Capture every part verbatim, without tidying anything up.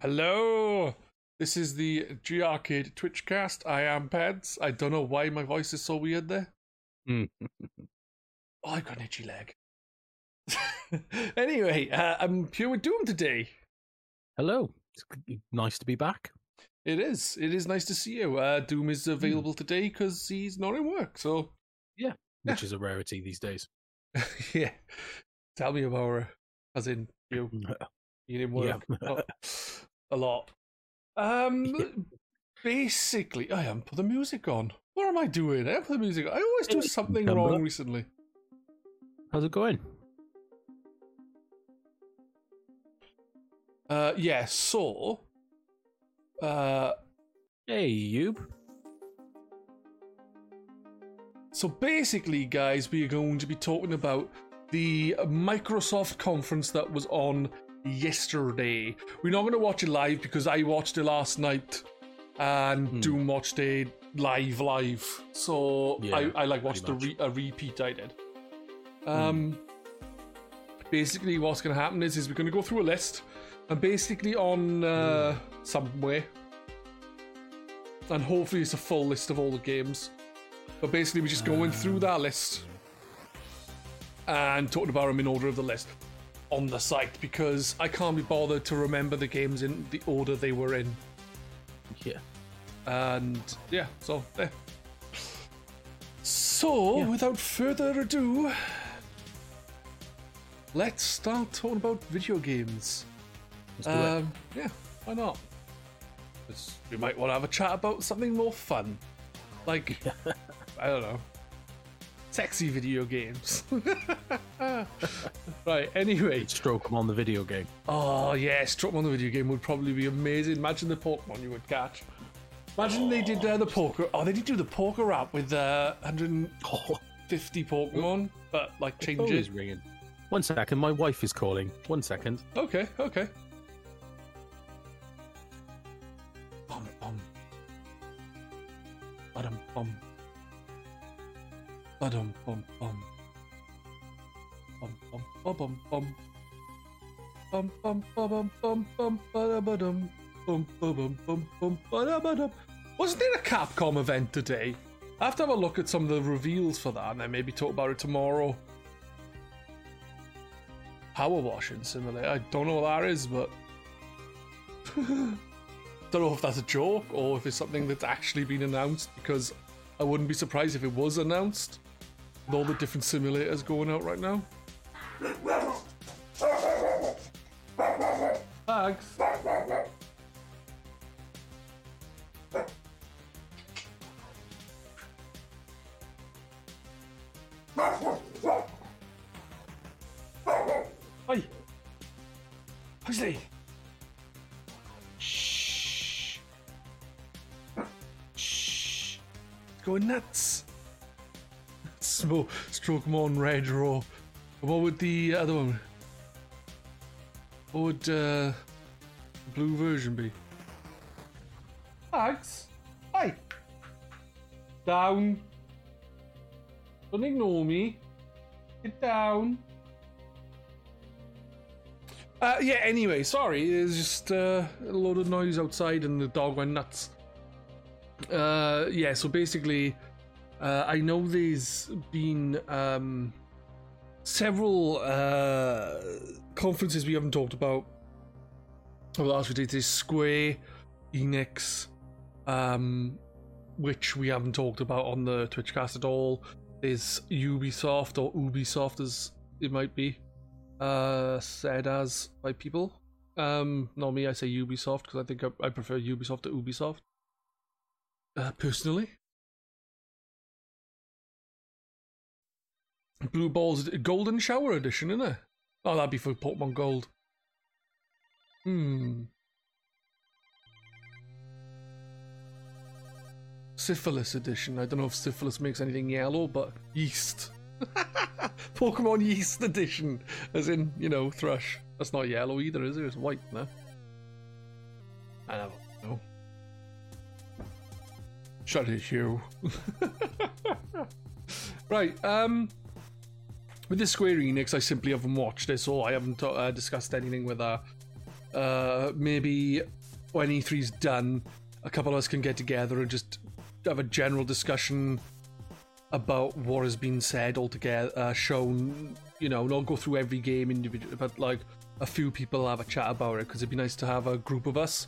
Hello! This is the G Arcade Twitchcast. I am Peds. I don't know why my voice is so weird there. Mm. Oh, I've got an itchy leg. Anyway, uh, I'm here with Doom today. Hello. It's nice to be back. It is. It is nice to see you. Uh, Doom is available mm. today because he's not in work, so... Yeah, which yeah. is a rarity these days. Yeah. Tell me about her. As in, you. You didn't work. Yeah. Oh, a lot. Um, yeah. Basically, I haven't put the music on. What am I doing? I haven't put the music on. I always do something wrong up. recently. How's it going? Uh, yeah, so... Uh, hey, Youb. So basically, guys, we are going to be talking about the Microsoft conference that was on yesterday. We're not going to watch it live because I watched it last night and hmm. Doom watched it live live. So yeah, I, I like watched a, re- a repeat I did. Um, hmm. Basically, what's going to happen is, is we're going to go through a list and basically on uh, hmm. somewhere, and hopefully it's a full list of all the games. But basically, we're just going through that list and talking about them in order of the list on the site because I can't be bothered to remember the games in the order they were in. Yeah. And yeah, so there. So, yeah. without further ado, let's start talking about video games. Let's do um, it. Yeah, why not? Because we might want to have a chat about something more fun. Like, I don't know, sexy video games. Right, anyway. Stroke them on the video game. Oh, yeah, stroke them on the video game would probably be amazing. Imagine the Pokemon you would catch. Imagine oh. they did uh, the poker. Oh, they did do the poker app with uh, one hundred fifty Pokemon, but like change it. Is ringing. One second, my wife is calling. One second. Okay, okay. Bum, bum. Ba-dum, bum. Ba-dum, bum, bum. Bum, bum, ba-bum, bum. Bum, bum, ba-bum, bum, bum, ba-da-ba-dum. Bum, ba-bum, bum, bum, ba-da-ba-dum. Wasn't there a Capcom event today? I have to have a look at some of the reveals for that and then maybe talk about it tomorrow. Power washing simulator. I don't know what that is, but... don't know if that's a joke or if it's something that's actually been announced, because I wouldn't be surprised if it was announced with all the different simulators going out right now. Thanks. Hey, Huxley. Shh. Shh. It's going nuts. Smoke, stroke them on red raw. What would the other one? What would uh, the blue version be? Thanks. Hey. Down. Don't ignore me. Get down. Uh, yeah, anyway, sorry. There's just uh, a load of noise outside and the dog went nuts. Uh, yeah, so basically, uh, I know there's been um, several uh, conferences we haven't talked about over the last few days. There's Square, Enix, um, which we haven't talked about on the Twitchcast at all. There's Ubisoft, or Ubisoft as it might be uh, said as by people. Um, not me, I say Ubisoft because I think I, I prefer Ubisoft to Ubisoft. Uh, personally. Blue Balls Golden Shower Edition, isn't it? Oh, that'd be for Pokemon Gold. Hmm. Syphilis Edition. I don't know if syphilis makes anything yellow, but yeast. Pokemon Yeast Edition. As in, you know, Thrush. That's not yellow either, is it? It's white, no? I don't know. Shut it, Hugh. Right, um... with the Square Enix, I simply haven't watched it, so I haven't uh, discussed anything with uh, uh, maybe when E three's done, a couple of us can get together and just have a general discussion about what has been said altogether, uh, shown, you know, not go through every game individually, but like a few people have a chat about it, because it'd be nice to have a group of us.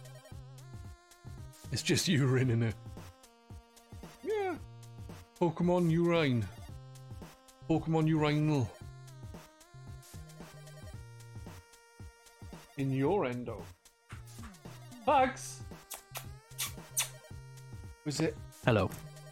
It's just urine in it. Yeah. Pokemon urine. Pokemon urinal. In your endo. Bugs! Was it? Hello.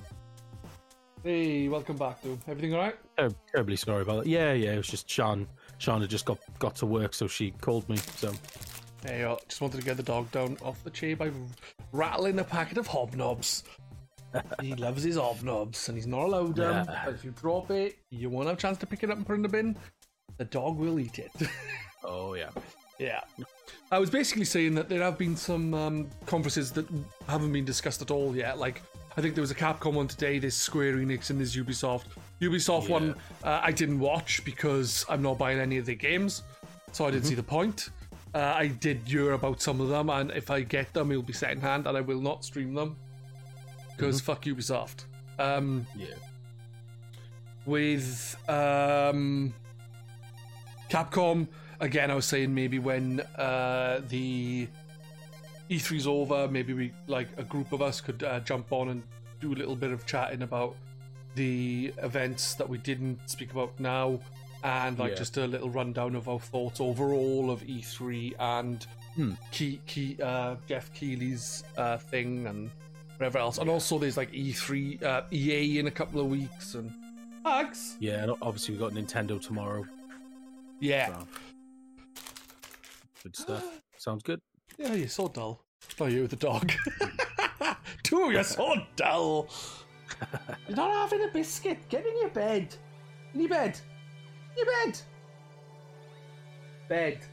Hey, welcome back, dude. Everything alright? Oh, terribly sorry about that. Yeah, yeah, it was just Sean. Sean had just got, got to work, so she called me, so... Hey, I just wanted to get the dog down off the chair by rattling a packet of hobnobs. He loves his hobnobs, and he's not allowed them. Yeah. But if you drop it, you won't have a chance to pick it up and put it in the bin. The dog will eat it. Oh, yeah. Yeah. I was basically saying that there have been some um, conferences that haven't been discussed at all yet. Like, I think there was a Capcom one today, there's Square Enix, and there's Ubisoft. Ubisoft Yeah. one uh, I didn't watch because I'm not buying any of their games, so I didn't see the point. Uh, I did hear about some of them, and if I get them, it'll be secondhand, and I will not stream them because fuck Ubisoft. Um, Yeah. with um, Capcom, again, I was saying maybe when uh, the E three's over, maybe we, like, a group of us could uh, jump on and do a little bit of chatting about the events that we didn't speak about now, and like Yeah. just a little rundown of our thoughts overall of E three and Hmm. Key, Key, uh, Jeff Keighley's uh, thing and whatever else. And also there's like E three, uh, E A in a couple of weeks and Bugs. Yeah, and obviously we've got Nintendo tomorrow. Yeah. So. Good stuff. Sounds good. Yeah, you're so dull. Oh, you with the dog. Dude, you're so dull. You're not having a biscuit. Get in your bed. In your bed. In your bed. Bed.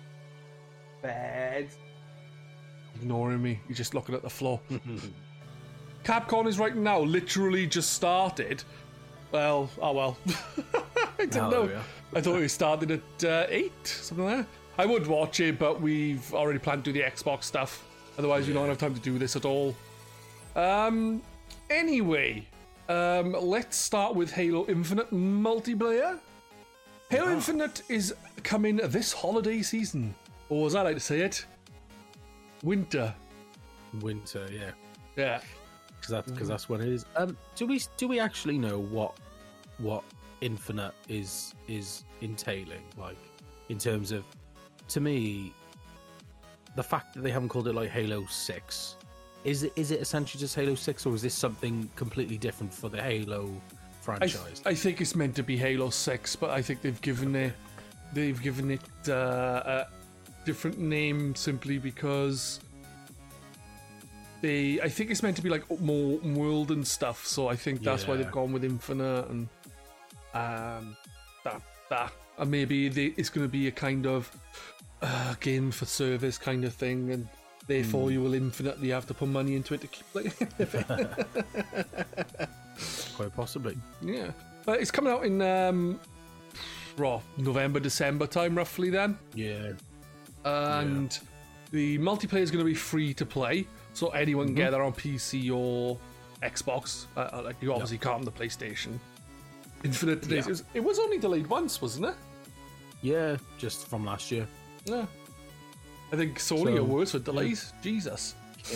Bed. Ignoring me. You're just looking at the floor. Capcom is right now literally just started. Well, oh well. I didn't Oh, know. yeah. I thought it started at uh, eight, something like that. I would watch it, but we've already planned to do the Xbox stuff. Otherwise, we don't have time to do this at all. Um. Anyway, um, let's start with Halo Infinite multiplayer. Halo Yeah. Infinite is coming this holiday season, or as I like to say it, winter. Winter, yeah. Yeah. Because that's, cause that's when it is. Um, do we do we actually know what what Infinite is is entailing? Like, in terms of, to me, the fact that they haven't called it like Halo six, is it is it essentially just Halo six, or is this something completely different for the Halo I, franchise? I think it's meant to be Halo six, but I think they've given it they've given it uh, a different name simply because they. I think it's meant to be like more world and stuff. So I think that's why Yeah. they've gone with Infinite and um that that and maybe they, it's going to be a kind of uh, game for service kind of thing, and therefore Hmm. you will infinitely have to put money into it to keep playing. Quite possibly. Yeah, but it's coming out in um, raw November, December time, roughly then, Yeah. and the multiplayer is going to be free to play, so anyone can get that on P C or Xbox. Uh, like you obviously can't on the PlayStation. Infinite Days. Yeah. It, was, it was only delayed once, wasn't it? Yeah, just from last year. Yeah. I think Sony So- are worse with delays. Jesus.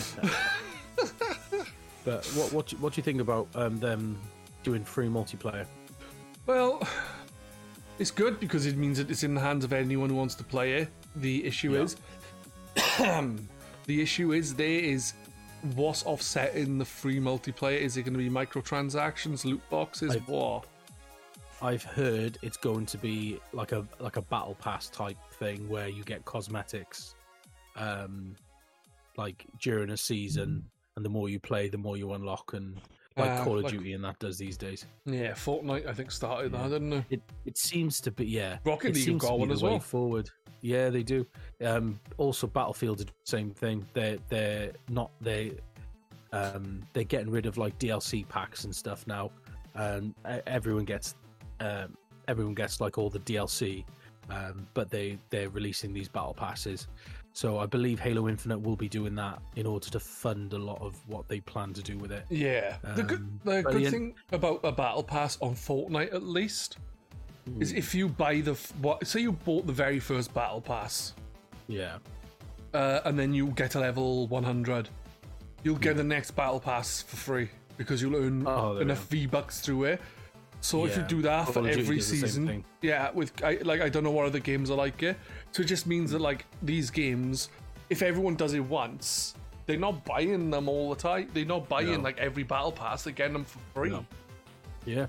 But what what do- what do you think about um, them doing free multiplayer? Well, it's good because it means that it's in the hands of anyone who wants to play it. The issue Yeah. is, the issue is there is what's offsetting the free multiplayer. Is it going to be microtransactions, loot boxes, I- what? I've heard it's going to be like a like a battle pass type thing where you get cosmetics, um, like during a season, and the more you play, the more you unlock, and like Ah, Call of like- Duty and that does these days. Yeah, Fortnite I think started that, didn't it? It it seems to be yeah. Rocket it League have seems got to be one the as way well. forward. Yeah, they do. Um, also, Battlefield did the same thing. They're they're not they, um, they're getting rid of like D L C packs and stuff now, and e- everyone gets um, everyone gets like all the D L C, um, but they they're releasing these battle passes. So I believe Halo Infinite will be doing that in order to fund a lot of what they plan to do with it. Yeah, the good Um, the good brilliant. thing about a battle pass on Fortnite, at least, is if you buy the f- what, say you bought the very first battle pass, Yeah, uh, and then you get to level one hundred, you'll get the next battle pass for free because you'll earn Oh, there we enough V bucks through it. So if you Yeah. do that Call for of Duty every does the same season, thing. yeah, with I, like I don't know what other games are like it, so it just means that like these games, if everyone does it once, they're not buying them all the time. They're not buying No. like every battle pass. They're getting them for free. No. yeah.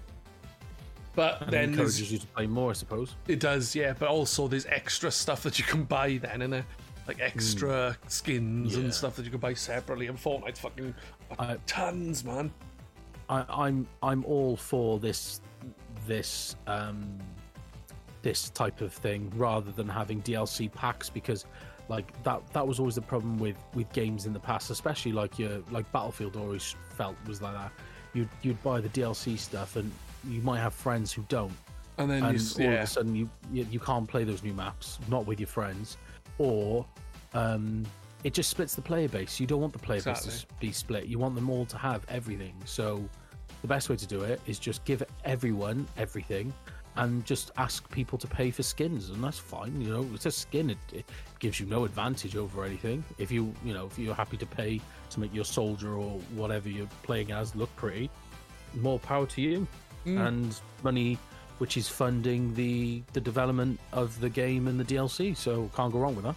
But And then it there's, encourages you to play more, I suppose. it does, yeah. But also there's extra stuff that you can buy then, innit? Like extra skins Yeah. and stuff that you can buy separately. And Fortnite's fucking I- tons, man. I, I'm I'm all for this this um this type of thing rather than having D L C packs, because like that that was always the problem with with games in the past, especially like your like Battlefield always felt was like that. You'd you'd buy the D L C stuff and you might have friends who don't, And then and you, s- all of yeah, a sudden you, you you can't play those new maps, not with your friends, or um it just splits the player base. You don't want the player base to Exactly. s- be split. You want them all to have everything. So the best way to do it is just give everyone everything and just ask people to pay for skins, and that's fine. You know, it's a skin. It, it gives you no advantage over anything. If you you know if you're happy to pay to make your soldier or whatever you're playing as look pretty, more power to you. Mm. And money which is funding the the development of the game and the D L C, so can't go wrong with that.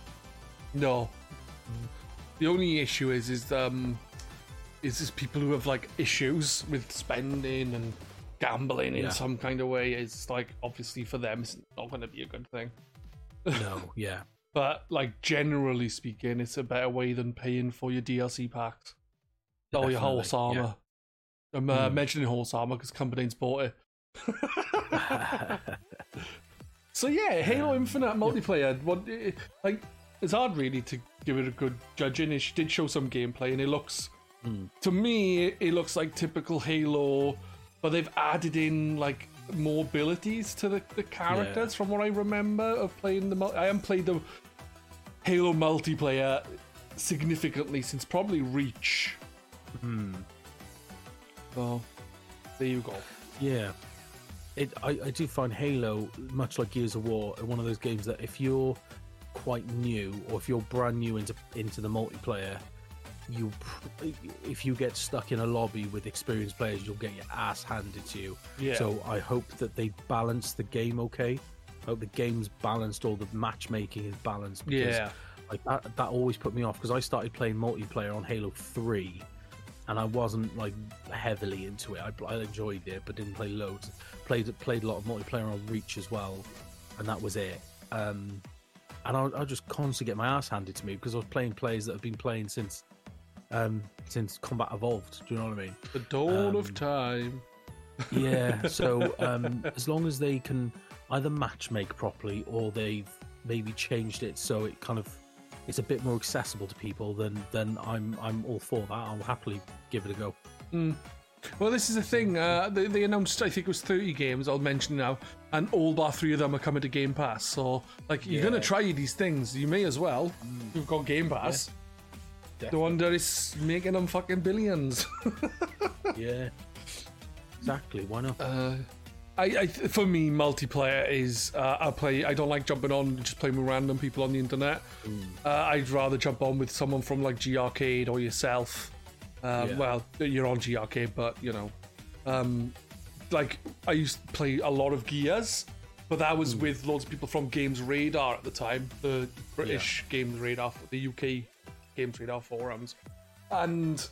no. The only issue is is um is this people who have like issues with spending and gambling in Yeah. some kind of way. It's like obviously for them it's not going to be a good thing. No, yeah. But like generally speaking, it's a better way than paying for your D L C packs or your horse Definitely, armor. I'm uh, Hmm. mentioning horse armor because Cumbernane's bought it. So yeah, Halo Um, Infinite multiplayer. What eh, like it's hard really to give it a good judging. It did show some gameplay, and it looks Hmm. to me it looks like typical Halo, but they've added in like more abilities to the, the characters. Yeah. From what I remember of playing the, mul- I haven't played the Halo multiplayer significantly since probably Reach. Hmm. So there you go. Yeah. It, I, I do find Halo, much like Gears of War, one of those games that if you're quite new or if you're brand new into into the multiplayer, you pr- if you get stuck in a lobby with experienced players, you'll get your ass handed to you. Yeah. So I hope that they balance the game okay. I hope the game's balanced, all the matchmaking is balanced. Because Yeah. like that, that always put me off because I started playing multiplayer on Halo three, and I wasn't like heavily into it. I, I enjoyed it, but didn't play loads. Played played a lot of multiplayer on Reach as well, and that was it. Um, and I, I just constantly get my ass handed to me because I was playing players that have been playing since um, since Combat Evolved. Do you know what I mean? The dawn of Um, time. Yeah. So um, as long as they can either matchmake properly or they've maybe changed it so it kind of it's a bit more accessible to people, then then I'm I'm all for that. I'll happily give it a go. Well, this is the thing. Uh, they, they announced, I think it was thirty games, I'll mention now, and all bar three of them are coming to Game Pass. So, like, you're Yeah. going to try these things. You may as well. You've got Game Pass. No wonder it's making them fucking billions. Yeah. Exactly. Why not? uh, I, I, for me, multiplayer is, uh, I play, I don't like jumping on and just playing with random people on the internet. Uh, I'd rather jump on with someone from, like, G Arcade or yourself. Um, Yeah. Well, you're on G Arcade, but, you know. Um, like, I used to play a lot of Gears, but that was with loads of people from Games Radar at the time, the British Games Radar, the U K Games Radar forums. And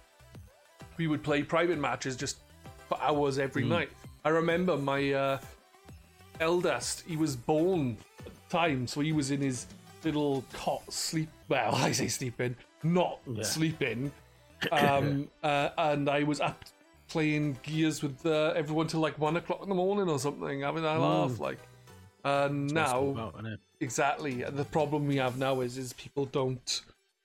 we would play private matches just for hours every night. I remember my uh, eldest, he was born at the time, so he was in his little cot sleep, well, I say sleeping, not Yeah. sleeping. Um, uh, and I was up playing Gears with uh, everyone till like one o'clock in the morning or something, having a laugh. Like, and That's what now, it's about, isn't it? exactly. The problem we have now is is people don't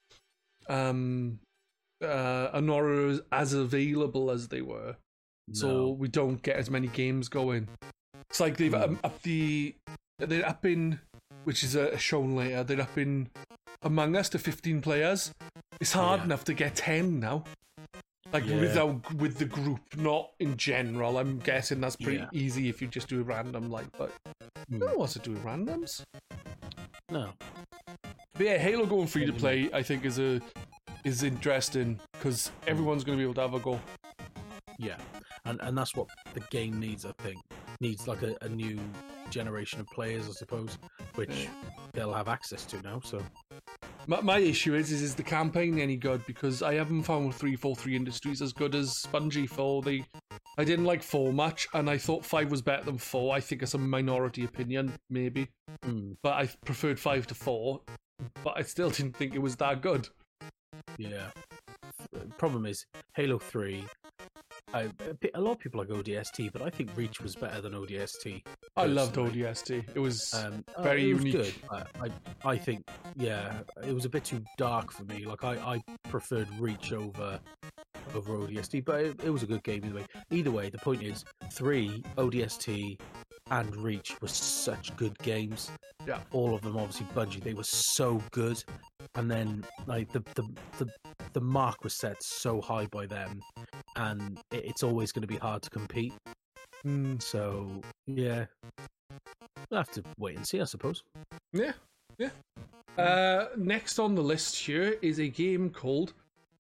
um uh are not as, as available as they were, so No. we don't get as many games going. It's like they've um, upped the they're up in, which is uh, shown later. They're up in Among Us to fifteen players. It's hard Yeah. enough to get ten now. Like Yeah. without with the group, not in general. I'm guessing that's pretty Yeah. easy if you just do a random. Like, but Hmm. no one wants to do randoms. No. But yeah, Halo going free to play, I think is a is interesting because everyone's going to be able to have a go. Yeah, and and that's what the game needs. I think needs like a, a new generation of players, I suppose, which they'll have access to now. So My, my issue is, is is the campaign any good? Because I haven't found three forty-three Industries as good as Bungie four. They, I didn't like four much, and I thought five was better than four. I think it's a minority opinion, maybe, mm, but I preferred five to four. But I still didn't think it was that good. yeah, the problem is Halo three. I, a, bit, a lot of people like O D S T, but I think Reach was better than O D S T. I loved personally. O D S T. It was Um, uh, very it was unique. Good. I, I, I think, yeah, it was a bit too dark for me. Like I, I preferred Reach over over O D S T, but it, it was a good game either way. Either way, the point is, three O D S T and Reach were such good games. Yeah. All of them, obviously, Bungie. They were so good, and then like the the the, the mark was set so high by them, and it, it's always going to be hard to compete. Mm, So yeah, we'll have to wait and see, I suppose. yeah, yeah. Uh, next on the list here is a game called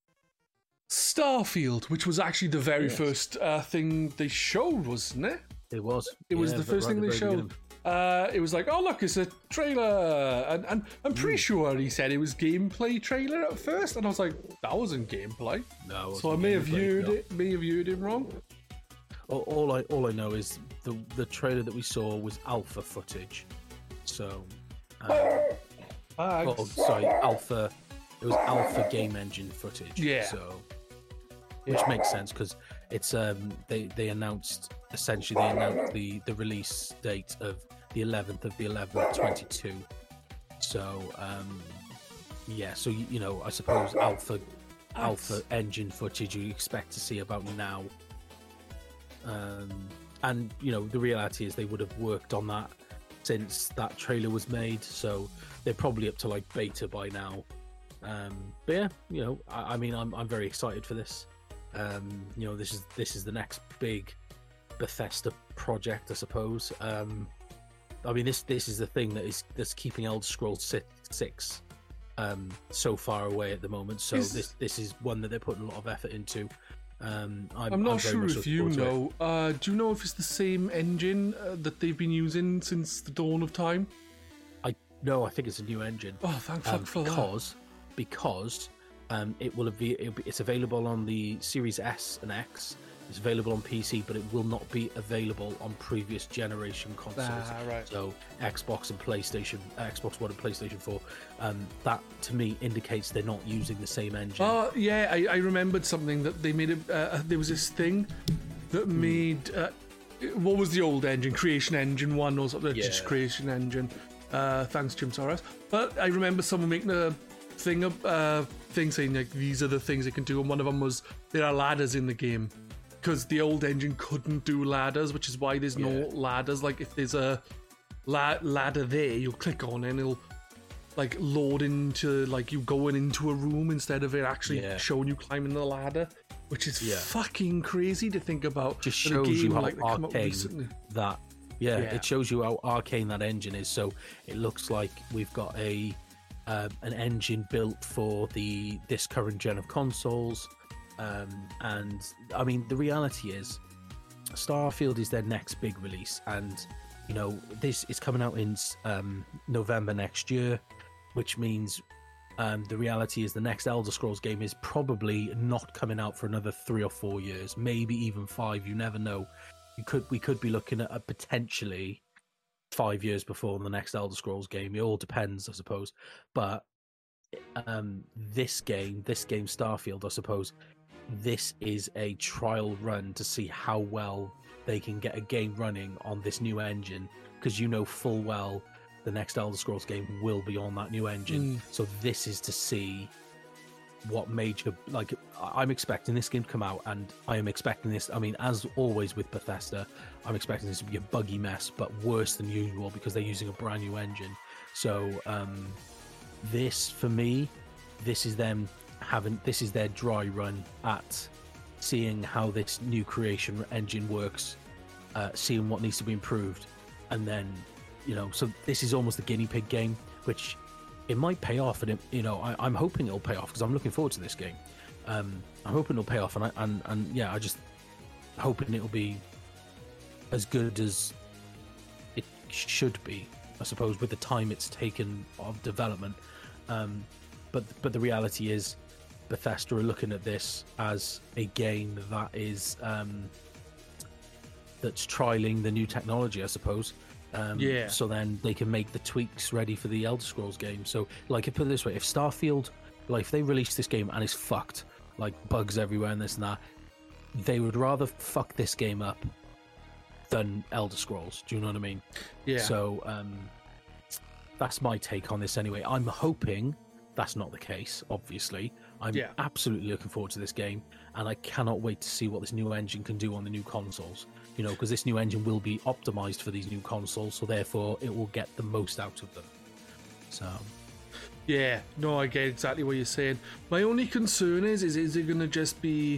Starfield, which was actually the very Yes. first uh, thing they showed, wasn't it? It was. It was yeah, the but first right thing at they the very showed. Uh, it was like, oh look, it's a trailer, and, and I'm pretty sure he said it was gameplay trailer at first, and I was like, that wasn't gameplay. beginning. No, it So I wasn't may have gameplay, viewed no. it, may have viewed him wrong. All, all I all I know is the the trailer that we saw was alpha footage. So, um, Ah, oh, sorry, alpha. It was alpha game engine footage. Yeah. So, which makes sense because it's um they they announced essentially they announced the the release date of the eleventh of the eleventh twenty-two. So um yeah, so you, you know I suppose alpha alpha engine footage you expect to see about now. Um, and you know the reality is they would have worked on that since that trailer was made, so they're probably up to like beta by now. Um, but yeah, you know, I, I mean, I'm I'm very excited for this. Um, you know, this is this is the next big Bethesda project, I suppose. Um, I mean, this this is the thing that is that's keeping Elder Scrolls six um, so far away at the moment. So Is- this this is one that they're putting a lot of effort into. Um, I'm, I'm not very sure much if looking you forward to it. know. Uh, do you know if it's the same engine uh, that they've been using since the dawn of time? No, I think it's a new engine. Oh, thank fuck um, for that. because because um, it will be it'll be- it's available on the Series S and X. It's available on P C, but it will not be available on previous generation consoles. Ah, right. So Xbox and PlayStation, Xbox One and PlayStation Four. Um, that to me indicates they're not using the same engine. Oh yeah, I, I remembered something that they made. A, uh, there was this thing that made uh, what was the old engine? Creation Engine One or something? Just Yeah. Creation Engine. Uh, thanks, Jim Soros. But I remember someone making a thing, of, uh, thing saying like these are the things it can do, and one of them was there are ladders in the game because the old engine couldn't do ladders, which is why there's no Yeah. ladders. Like if there's a la- ladder there, you'll click on it and it'll like load into like you going into a room instead of it actually Yeah. showing you climbing the ladder, which is Yeah. fucking crazy to think about. Just in a shows you game how like that come out arcane recently. that yeah, Yeah. it shows you how arcane that engine is. So it looks like we've got a um, an engine built for the this current gen of consoles. Um, and I mean, the reality is, Starfield is their next big release, and you know this is coming out in um, November next year, which means um, the reality is the next Elder Scrolls game is probably not coming out for another three or four years, maybe even five. You never know. You could we could be looking at a potentially five years before the next Elder Scrolls game. It all depends, I suppose. But um, this game, this game Starfield, I suppose, this is a trial run to see how well they can get a game running on this new engine, because you know full well the next Elder Scrolls game will be on that new engine. Mm. So this is to see what major, like, I- I'm expecting this game to come out, and I am expecting this. I mean, as always with Bethesda, I'm expecting this to be a buggy mess, but worse than usual because they're using a brand new engine. So um, this, for me, this is them having this is their dry run at seeing how this new creation engine works, uh, seeing what needs to be improved, and then you know. So this is almost the guinea pig game, which it might pay off, and it, you know, I, I'm hoping it'll pay off because I'm looking forward to this game. Um, I'm hoping it'll pay off, and I, and and yeah, I just hoping it'll be as good as it should be, I suppose, with the time it's taken of development. Um, but but the reality is, Bethesda are looking at this as a game that is um, that's trialing the new technology, I suppose. Um, Yeah. So then they can make the tweaks ready for the Elder Scrolls game. So, like, put it this way: if Starfield, like, if they release this game and it's fucked, like bugs everywhere and this and that, they would rather fuck this game up than Elder Scrolls. Do you know what I mean? Yeah. So, um, that's my take on this anyway. I'm hoping that's not the case, obviously. I'm Yeah. absolutely looking forward to this game, and I cannot wait to see what this new engine can do on the new consoles. You know, because this new engine will be optimized for these new consoles, so therefore it will get the most out of them. So, Yeah, no, I get exactly what you're saying. My only concern is, is is it going to just be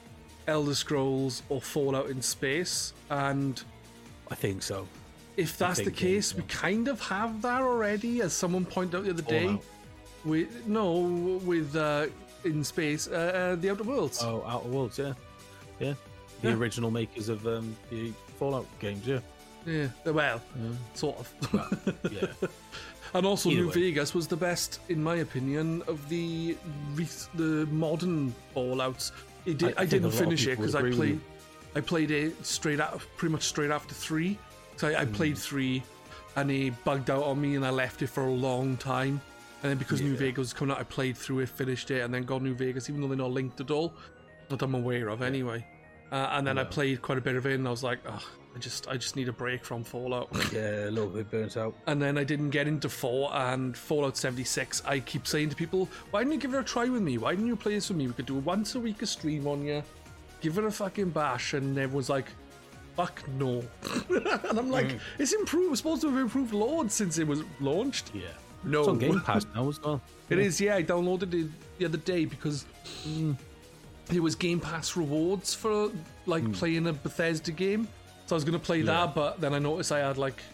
Elder Scrolls or Fallout in space? And I think so. if that's the think case, so. we kind of have that already, as someone pointed out the other day. Fallout. With no, with uh, in space, uh, uh, the Outer Worlds. Oh, Outer Worlds, yeah, yeah. The Yeah. original makers of um, the Fallout games, yeah. Yeah, well, Yeah. sort of. Well, yeah. And also, Either New way. Vegas was the best, in my opinion, of the re- the modern Fallouts. It did, I- I, I think a didn't lot of finish it people because I agree with played you. I played it straight out, pretty much straight after three. So I, I Hmm. played three, and it bugged out on me, and I left it for a long time. And then because New Yeah. Vegas was coming out, I played through it, finished it, and then got New Vegas, even though they're not linked at all, that I'm aware of anyway. Uh, and then I Yeah. played quite a bit of it, and I was like, oh, I just I just need a break from Fallout. Yeah, a little bit burnt out. And then I didn't get into four and Fallout seventy-six. I keep saying to people, why didn't you give it a try with me? Why didn't you play this with me? We could do it once a week a stream on you. Give it a fucking bash. And everyone's like, fuck no. And I'm like, it's improved. It's supposed to have improved loads since it was launched. Yeah. No. It's on Game Pass now as well. It is, yeah. I downloaded it the other day because mm, there was Game Pass rewards for like playing a Bethesda game. So I was going to play Hmm. Yeah. that, but then I noticed I had like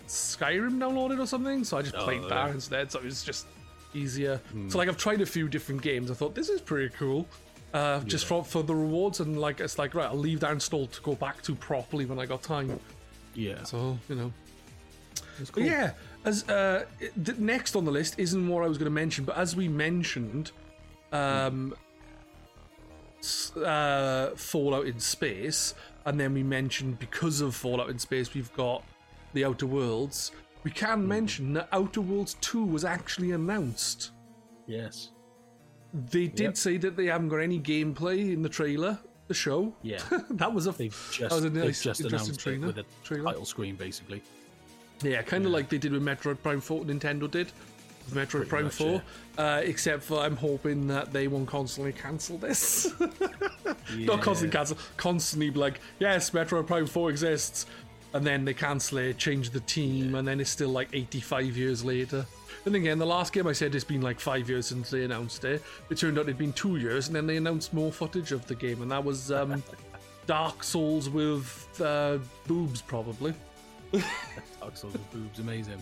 Skyrim downloaded or something, so I just Oh, played that yeah. Hmm. instead. So it was just easier. So like I've tried a few different games. I thought this is pretty cool. Uh, just for for the rewards, and like it's like, right, I'll leave that installed to go back to properly when I got time. Yeah. So you know. It's But yeah, as uh, the next on the list isn't what I was going to mention, but as we mentioned, um, s- uh, Fallout in space, and then we mentioned because of Fallout in space, we've got the Outer Worlds. We can mention that Outer Worlds two was actually announced. Yes. They did Yep. say that they haven't got any gameplay in the trailer, the show. Yeah. That was a They've that just, was a they've nice, just interesting announced trailer. it with a trailer. title screen, basically. Yeah, kind of like they did with Metroid Prime four, Nintendo did with Metroid Pretty Prime much, four. Uh, except for I'm hoping that they won't constantly cancel this. Not constantly cancel, constantly be like, yes, Metroid Prime four exists. And then they cancel it, change the team, and then it's still like eighty-five years later. And again, the last game I said it's been like five years since they announced it. It turned out it'd been two years, and then they announced more footage of the game, and that was um, Dark Souls with uh, boobs, probably. Dark Souls with boobs, amazing.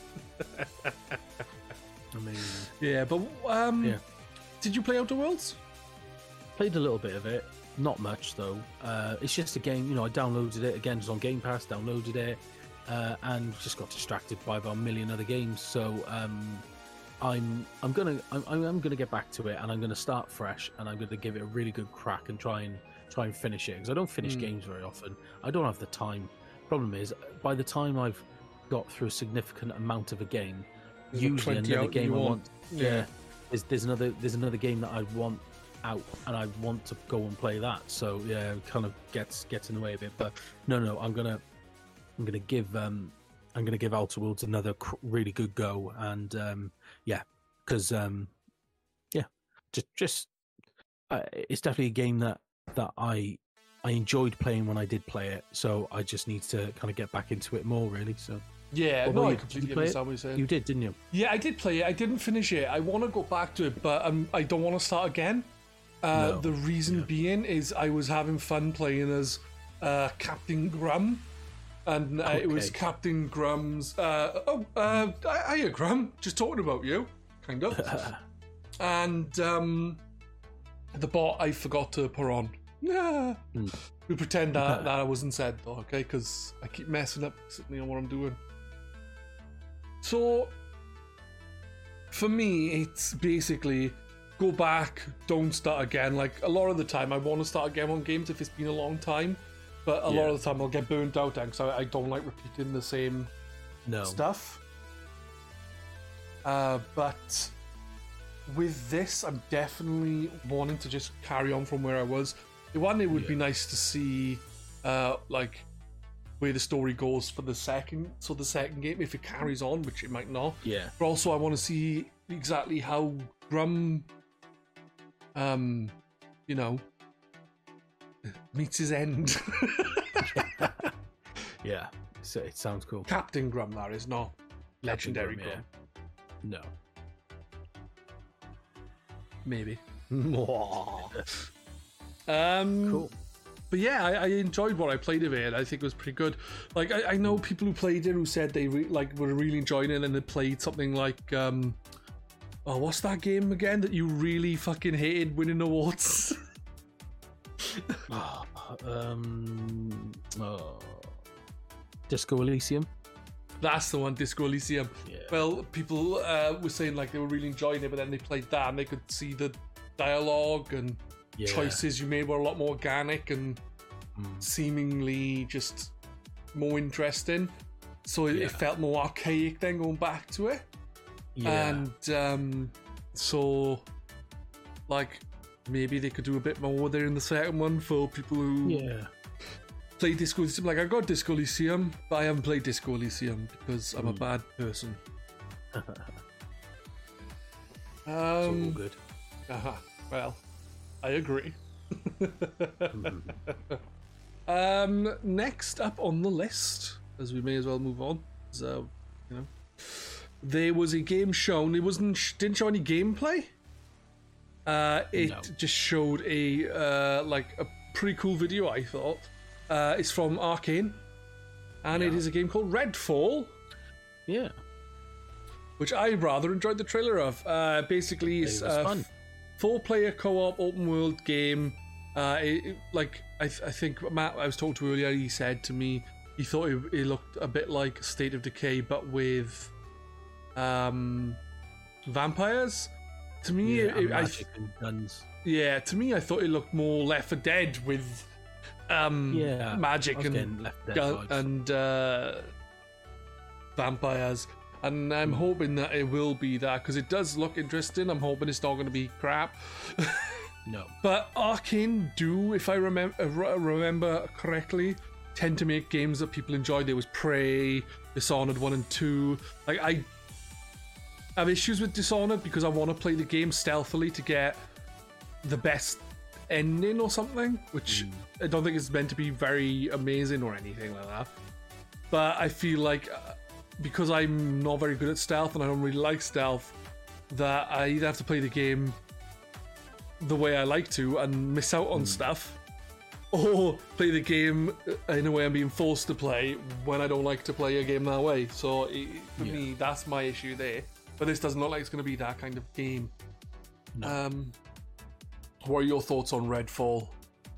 Amazing. Yeah, but um, Yeah. did you play Outer Worlds? Played a little bit of it, not much though. Uh, it's just a game, you know. I downloaded it again. It's on Game Pass. Downloaded it, uh, and just got distracted by about a million other games. So um, I'm I'm gonna I'm, I'm gonna get back to it, and I'm gonna start fresh, and I'm gonna give it a really good crack and try and try and finish it because I don't finish Mm. games very often. I don't have the time. Problem is, by the time I've got through a significant amount of a game, There's usually plenty another out game you I want. want. Yeah. Yeah, there's there's another there's another game that I want out, and I want to go and play that. So yeah, it kind of gets gets in the way a bit. But no, no, I'm gonna I'm gonna give um I'm gonna give Outer Worlds another cr- really good go, and um yeah, because um yeah, just just uh, it's definitely a game that that I I enjoyed playing when I did play it. So I just need to kind of get back into it more, really. So yeah, What no, about I you? completely Did you play it? understand what you're saying. you did, didn't you? Yeah, I did play it. I didn't finish it. I want to go back to it, but um, I don't want to start again. Uh, No. The reason Yeah. being is I was having fun playing as uh, Captain Grum, and uh, it was Okay. Captain Grum's. Uh, oh, uh, hiya, Grum. Just talking about you, kind of. and um, the bot I forgot to put on. Yeah. Mm. We pretend that that wasn't said though, okay? Because I keep messing up basically on what I'm doing. So, for me, it's basically go back, don't start again. Like a lot of the time, I want to start again on games if it's been a long time, but a lot Yeah. of the time I'll get burnt out because I, I don't like repeating the same No. stuff. Uh, but with this, I'm definitely wanting to just carry on from where I was. One, it would be Yeah. nice to see, uh, like where the story goes for the second, so the second game if it carries on, which it might not. Yeah. But also, I want to see exactly how Grum, um, you know, meets his end. Yeah. So it sounds cool. Captain Grum, that is not legendary Grum, Grum. No. Maybe. cool. Um, But yeah, I, I enjoyed what I played of it. I think it was pretty good. Like I, I know people who played it who said they re- like were really enjoying it, and they played something like um, oh, what's that game again that you really fucking hated winning awards? um. Oh. Disco Elysium. That's the one, Disco Elysium. Yeah. Well, people uh, were saying like they were really enjoying it, but then they played that and they could see the dialogue and Yeah. choices you made were a lot more organic and Mm. seemingly just more interesting. So it, Yeah. it felt more archaic then going back to it. Yeah. And um, so, like, maybe they could do a bit more there in the second one for people who yeah. play Disco Elysium. Like, I got Disco Elysium, but I haven't played Disco Elysium because I'm a Mm. bad person. It's all Um, good. uh-huh. Well, I agree. Mhm. Um, next up on the list, as we may as well move on, so you know, there was a game shown. It wasn't didn't show any gameplay. Uh, it No. just showed a uh, like a pretty cool video. I thought uh, it's from Arcane, and it Yeah. is a game called Redfall, Yeah. which I rather enjoyed the trailer of. Uh, basically, it's It was a fun. four-player co-op open world game. Uh, it, it- like I, th- I think Matt I was talking to earlier, he said to me he thought it, it looked a bit like State of Decay, but with um, vampires. To me, Yeah, it, and I, magic and guns. yeah, to me, I thought it looked more Left four Dead with um, Yeah, magic I was and getting Left four Dead gun- vibes. and uh, vampires. And I'm Hmm. hoping that it will be that because it does look interesting. I'm hoping it's not going to be crap. No. But Arcane do, if I remember remember correctly, tend to make games that people enjoy. There was Prey, Dishonored one and two. Like I have issues with Dishonored because I want to play the game stealthily to get the best ending or something, which I don't think is meant to be very amazing or anything like that. But I feel like uh, because I'm not very good at stealth and I don't really like stealth, that I either have to play the game the way I like to and miss out on stuff, or play the game in a way I'm being forced to play when I don't like to play a game that way. So it, for Yeah. me, that's my issue there. But this doesn't look like it's going to be that kind of game. No. Um, what are your thoughts on Redfall?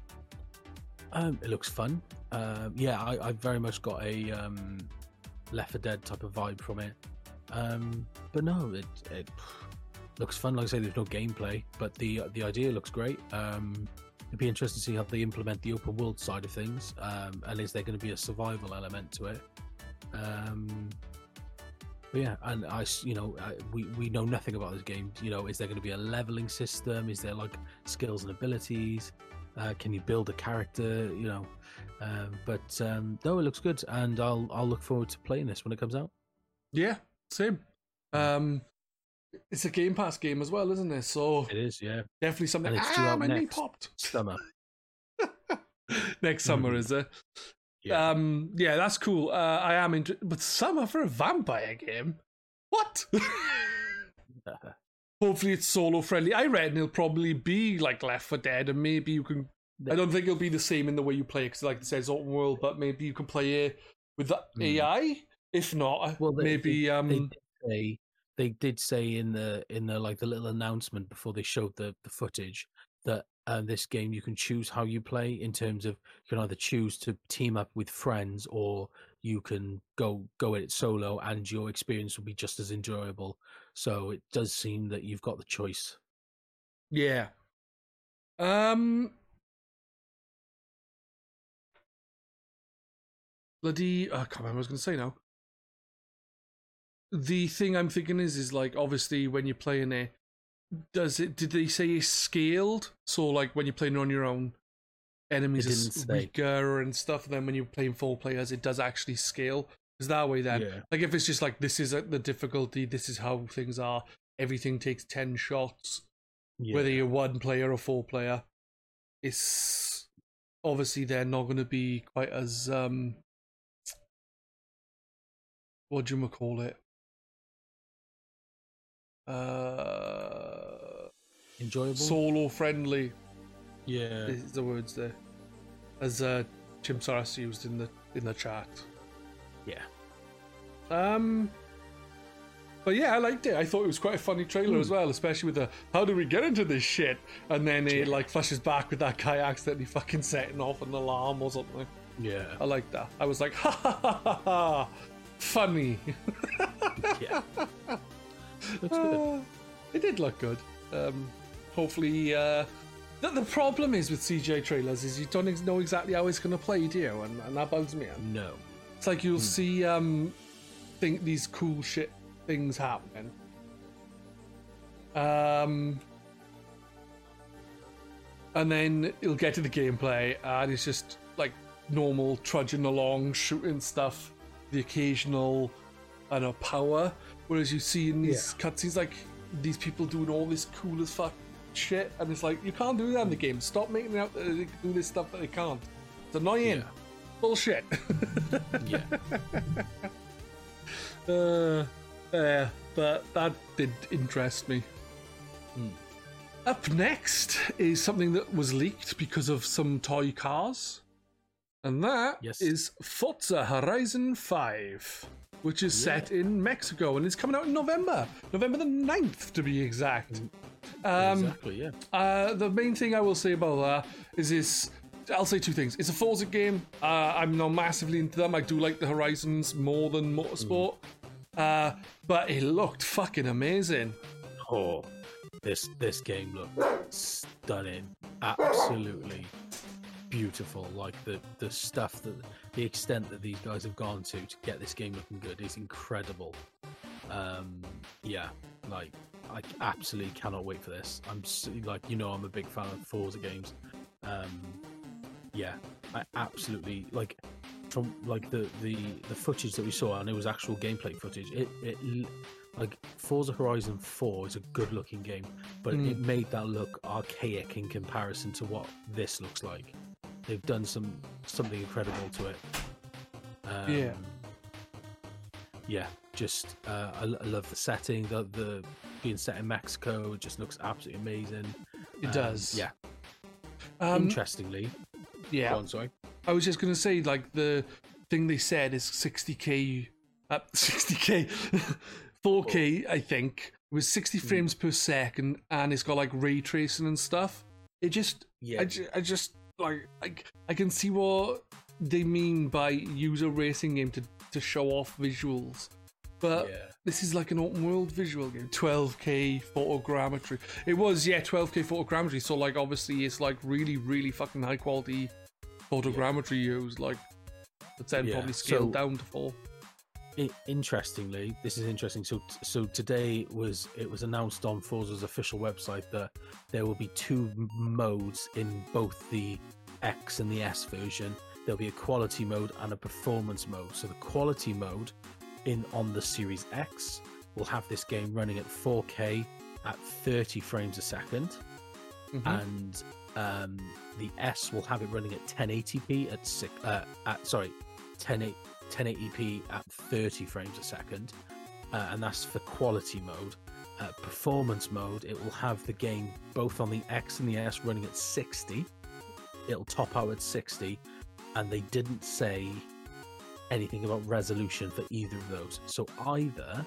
Um, it looks fun. Um, yeah, I, I very much got a um, Left four Dead type of vibe from it. Um, but no, it, it looks fun. Like I say, there's no gameplay, but the the idea looks great. Um, it'd be interesting to see how they implement the open world side of things, um, and is there going to be a survival element to it? Um, but yeah, and I, s- you know, I, we we know nothing about this game. You know, is there going to be a leveling system? Is there like skills and abilities? Uh, can you build a character? You know, um, but um, no, it looks good, and I'll I'll look forward to playing this when it comes out. Yeah, same. Um, it's a Game Pass game as well, isn't it? So It is, yeah. definitely something. And it's due Ah, out my knee next popped. summer. Next summer, Mhm. is it? Yeah. Um, yeah, that's cool. Uh, I am into, but summer for a vampire game. What? Hopefully it's solo friendly. I reckon it'll probably be like Left four Dead, and maybe you can. I don't think it'll be the same in the way you play, because like it says open world, but maybe you can play it with the A I. If not, Well, they, maybe they, um. they did say they did say in the in the like the little announcement before they showed the the footage that uh, this game you can choose how you play, in terms of you can either choose to team up with friends, or you can go go at it solo, and your experience will be just as enjoyable. So it does seem that you've got the choice. Yeah. Um. Bloody, I can't remember what I was going to say now. The thing I'm thinking is, is like, obviously when you're playing it, does it, did they say it's scaled? So like when you're playing on your own, enemies It didn't are say. weaker and stuff, and then when you're playing four players, it does actually scale. Is that way then? Yeah. Like if it's just like, this is the difficulty, this is how things are, everything takes ten shots, Yeah. whether you're one player or four player, it's obviously they're not going to be quite as, um, what do you call it? Uh, Enjoyable. solo friendly yeah. is the words there, as uh, Jim Saras used in the in the chat. Yeah. Um, but yeah, I liked it. I thought it was quite a funny trailer Mm. as well, especially with the how do we get into this shit, and then it Yeah. like flashes back with that guy accidentally fucking setting off an alarm or something. Yeah. I like that. I was like, ha ha ha ha ha, funny. Yeah. Looks good. Uh, it did look good. Um, hopefully, uh, the, the problem is with C G I trailers is you don't ex- know exactly how it's going to play, do you? And, and that bugs me out. No. It's like you'll Hmm. see um, think these cool shit things happening. Um, and then you'll get to the gameplay, and it's just like normal trudging along, shooting stuff, the occasional, I don't know, power. Whereas you see in these cutscenes, like these people doing all this cool as fuck shit, and it's like you can't do that in the game. Stop making it out that they can do this stuff that they can't. It's annoying. Yeah. Bullshit. Yeah. uh, yeah, but that did interest me. Mm. Up next is something that was leaked because of some toy cars, and that Yes. is Forza Horizon five, which is set in Mexico, and it's coming out in November, November the ninth to be exact. Um, Exactly. Yeah. uh, the main thing I will say about that is this. I'll say two things. It's a Forza game. Uh, I'm not massively into them. I do like the Horizons more than Motorsport. Uh, but it looked fucking amazing. Oh, this this game looked stunning. Absolutely beautiful. Like the the stuff that the extent that these guys have gone to to get this game looking good is incredible. Um, yeah, like I absolutely cannot wait for this. I'm s- like you know I'm a big fan of Forza games. Um, yeah, I absolutely like from like the the the footage that we saw, and it was actual gameplay footage. It it l- like Forza Horizon four is a good looking game, but Mm. it made that look archaic in comparison to what this looks like. They've done some something incredible to it. Um, Yeah. yeah, just uh, I, I love the setting. The the being set in Mexico just looks absolutely amazing. It Um, does. Yeah. Um, Interestingly, yeah. go on, sorry. I was just gonna say, like the thing they said is sixty k, uh, sixty k, four K. I think it was sixty Hmm. frames per second, and it's got like ray tracing and stuff. It just, Yeah. I, ju- I just like, I, I can see what they mean by use a racing game to to show off visuals, but. Yeah. This is like an open world visual game. twelve K photogrammetry. It was, yeah, twelve K photogrammetry. So, like, obviously, it's like really, really fucking high quality photogrammetry used. Like, but then Yeah, probably scaled so- down to four. I- interestingly, this is interesting. So, so today was it was announced on Forza's official website that there will be two m- modes in both the X and the S version. There'll be a quality mode and a performance mode. So, the quality mode in on the Series X will have this game running at four K at thirty frames a second, mm-hmm. and um, the S will have it running at ten eighty p at six, uh, at sorry, ten eighty p at thirty frames a second, uh, and that's for quality mode. Uh, performance mode, it will have the game both on the X and the S running at sixty. It'll top out at sixty, and they didn't say anything about resolution for either of those. So either,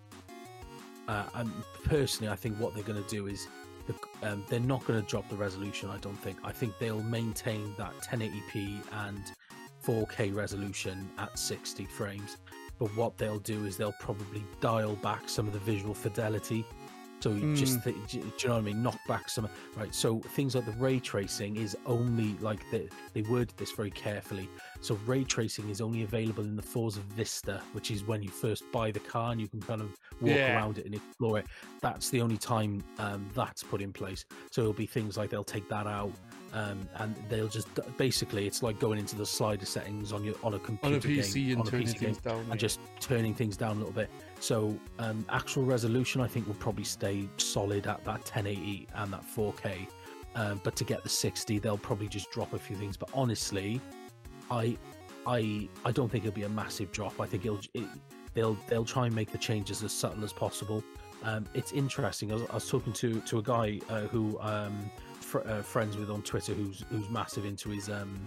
uh, and personally, I think what they're going to do is um, they're not going to drop the resolution. I don't think. I think they'll maintain that ten eighty p and four K resolution at sixty frames. But what they'll do is they'll probably dial back some of the visual fidelity. So you mm. just, th- do you know what I mean? Knock back some, right? So things like the ray tracing is only, like, they, they worded this very carefully. So ray tracing is only available in the Forza Vista, which is when you first buy the car and you can kind of walk yeah. around it and explore it. That's the only time um, that's put in place. So it'll be things like they'll take that out. Um, and they'll just basically, it's like going into the slider settings on your on a computer on a P C game, and on a turning P C things game, down, and yeah. just turning things down a little bit. So um, actual resolution, I think, will probably stay solid at that ten eighty and that four K. Um, but to get the sixty, they'll probably just drop a few things. But honestly, I I I don't think it'll be a massive drop. I think it'll it, they'll they'll try and make the changes as subtle as possible. Um, it's interesting. I was, I was talking to to a guy uh, who. Um, Fr- uh, friends with on Twitter who's who's massive into his um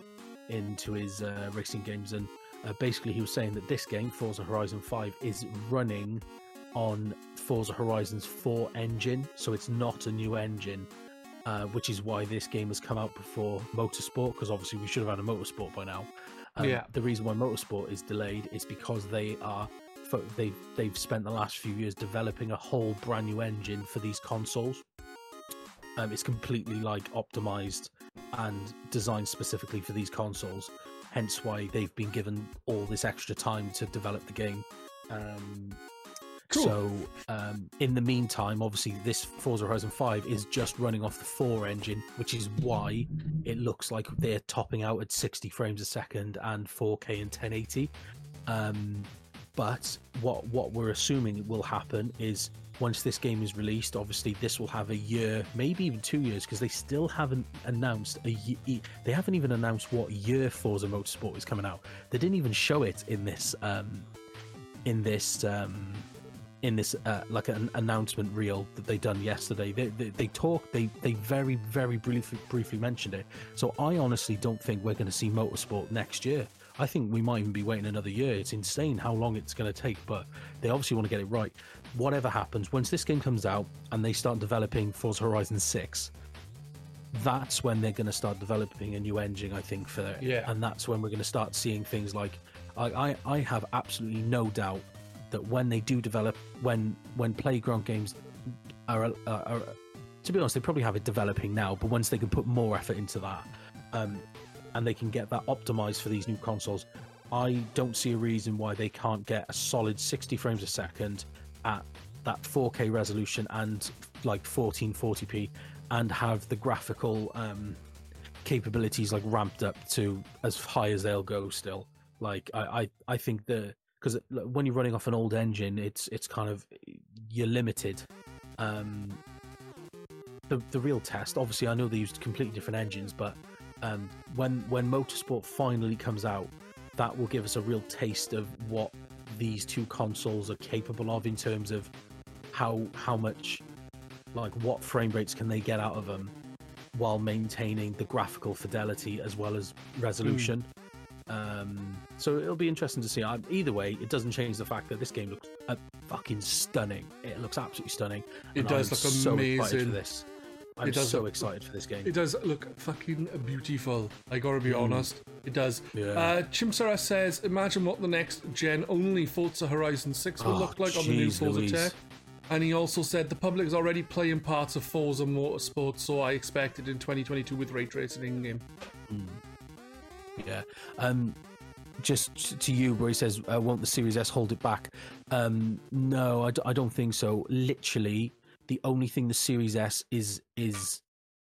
into his uh, racing games, and uh, basically he was saying that this game, Forza Horizon five, is running on Forza Horizon's four engine, so it's not a new engine, uh, which is why this game has come out before Motorsport, because obviously we should have had a Motorsport by now. Um, yeah. The reason why Motorsport is delayed is because they are they've they've spent the last few years developing a whole brand new engine for these consoles. Um, it's completely like optimized and designed specifically for these consoles, hence why they've been given all this extra time to develop the game. Um, cool. So um, in the meantime, obviously this Forza Horizon five is just running off the four engine, which is why it looks like they're topping out at sixty frames a second and four K and ten eighty. Um, but what what we're assuming will happen is, once this game is released, obviously this will have a year, maybe even two years, because they still haven't announced a ye- they haven't even announced what year Forza Motorsport is coming out. They didn't even show it in this um, in this um, in this uh, like an announcement reel that they done yesterday. They they, they talk they they very very briefly briefly mentioned it. So I honestly don't think we're going to see Motorsport next year. I think we might even be waiting another year. It's insane how long it's going to take, but they obviously want to get it right. Whatever happens, once this game comes out and they start developing Forza Horizon six, that's when they're going to start developing a new engine, I think, for it. Yeah. And that's when we're going to start seeing things like, I, I, I have absolutely no doubt that when they do develop, when when Playground Games are, are, are, to be honest, they probably have it developing now, but once they can put more effort into that, um, and they can get that optimized for these new consoles, I don't see a reason why they can't get a solid sixty frames a second at that four K resolution and like fourteen forty p, and have the graphical um, capabilities like ramped up to as high as they'll go still. Like I, I, I think the because when you're running off an old engine, it's it's kind of, you're limited. Um, the the real test, obviously, I know they used completely different engines, but um, when when Motorsport finally comes out, that will give us a real taste of what these two consoles are capable of in terms of how how much, like, what frame rates can they get out of them while maintaining the graphical fidelity as well as resolution. Mm. Um, so it'll be interesting to see. I, either way, it doesn't change the fact that this game looks uh, fucking stunning. It looks absolutely stunning. It does look so amazing. Excited for this. I'm it does so look, excited for this game. It does look fucking beautiful. I gotta be mm. honest. It does. Yeah. Uh, Chimsara says, imagine what the next gen only Forza Horizon six will oh, look like geez, on the new Forza Louise. tech. And he also said the public is already playing parts of Forza Motorsport, so I expect it in twenty twenty-two with ray tracing in game. Mm. Yeah. Um, just to you, where he says, uh, won't the Series S hold it back? Um, no, I, d- I don't think so. Literally, the only thing the Series S is is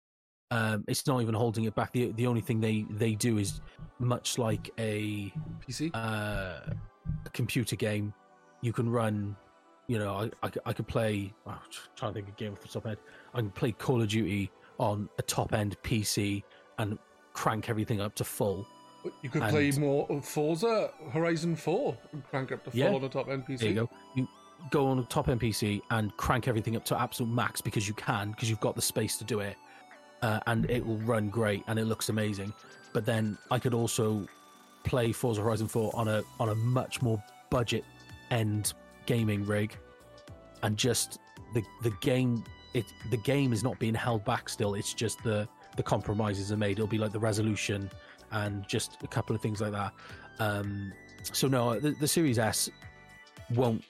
um, it's not even holding it back. The the only thing they, they do is, much like a P C, uh, a computer game, you can run, you know, I, I, I could play. I'm trying to think of a game off the top head. I can play Call of Duty on a top end P C and crank everything up to full. You could and, play more Forza Horizon four and crank up to full yeah, on a top end P C. There you go. You go on a top end P C and crank everything up to absolute max because you can, because you've got the space to do it, uh, and it will run great and it looks amazing. But then I could also play Forza Horizon four on a on a much more budget end gaming rig, and just the the game it the game is not being held back still. It's just the the compromises are made. It'll be like the resolution and just a couple of things like that. Um, so no, the, the Series S won't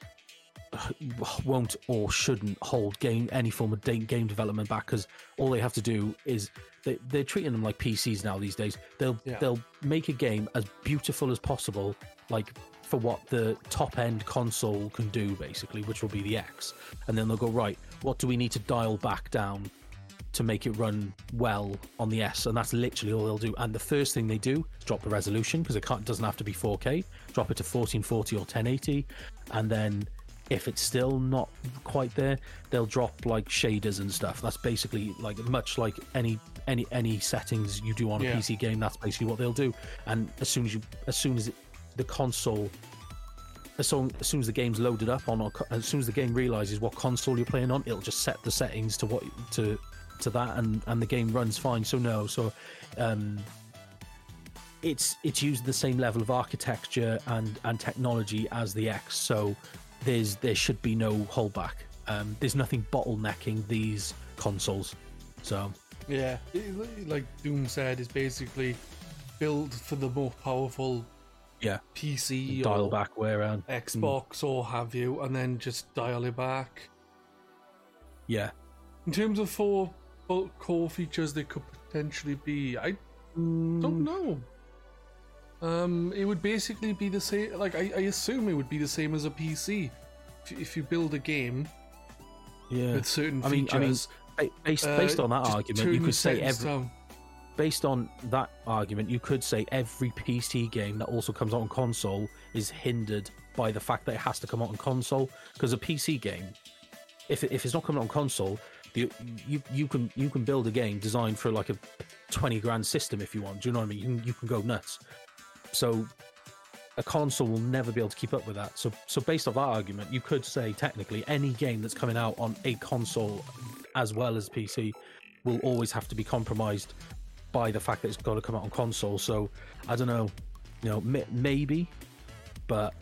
won't or shouldn't hold game any form of game development back, because all they have to do is they, they're treating them like P Cs now these days. They'll yeah. they'll make a game as beautiful as possible, like for what the top end console can do, basically, which will be the X, and then they'll go, right, what do we need to dial back down to make it run well on the S? And that's literally all they'll do. And the first thing they do is drop the resolution, because it can't doesn't have to be four K. Drop it to fourteen forty or ten eighty, and then if it's still not quite there, they'll drop like shaders and stuff. That's basically like much like any any any settings you do on a yeah. P C game. That's basically what they'll do. And as soon as you as soon as it, the console as soon, as soon as the game's loaded up on, as soon as the game realizes what console you're playing on, it'll just set the settings to what to to that, and and the game runs fine. So no, so um it's it's using the same level of architecture and and technology as the X, so there's there should be no holdback. Um there's nothing bottlenecking these consoles. So yeah, it, like Doom said, is basically built for the more powerful yeah P C dial or back way around Xbox mm. or have you, and then just dial it back. Yeah, in terms of four core features they could potentially be, I mm. don't know. Um, it would basically be the same. Like I, I assume it would be the same as a P C. If, if you build a game, yeah, with certain I mean, features, I mean, based based uh, on that argument, you could say every. Down. Based on that argument, you could say every P C game that also comes out on console is hindered by the fact that it has to come out on console. Because a P C game, if it, if it's not coming out on console, the, you you can you can build a game designed for like a twenty grand system if you want. Do you know what I mean? You can, you can go nuts. So a console will never be able to keep up with that. So so based off that argument, you could say technically any game that's coming out on a console as well as P C will always have to be compromised by the fact that it's got to come out on console. So I don't know, you know, m- maybe, but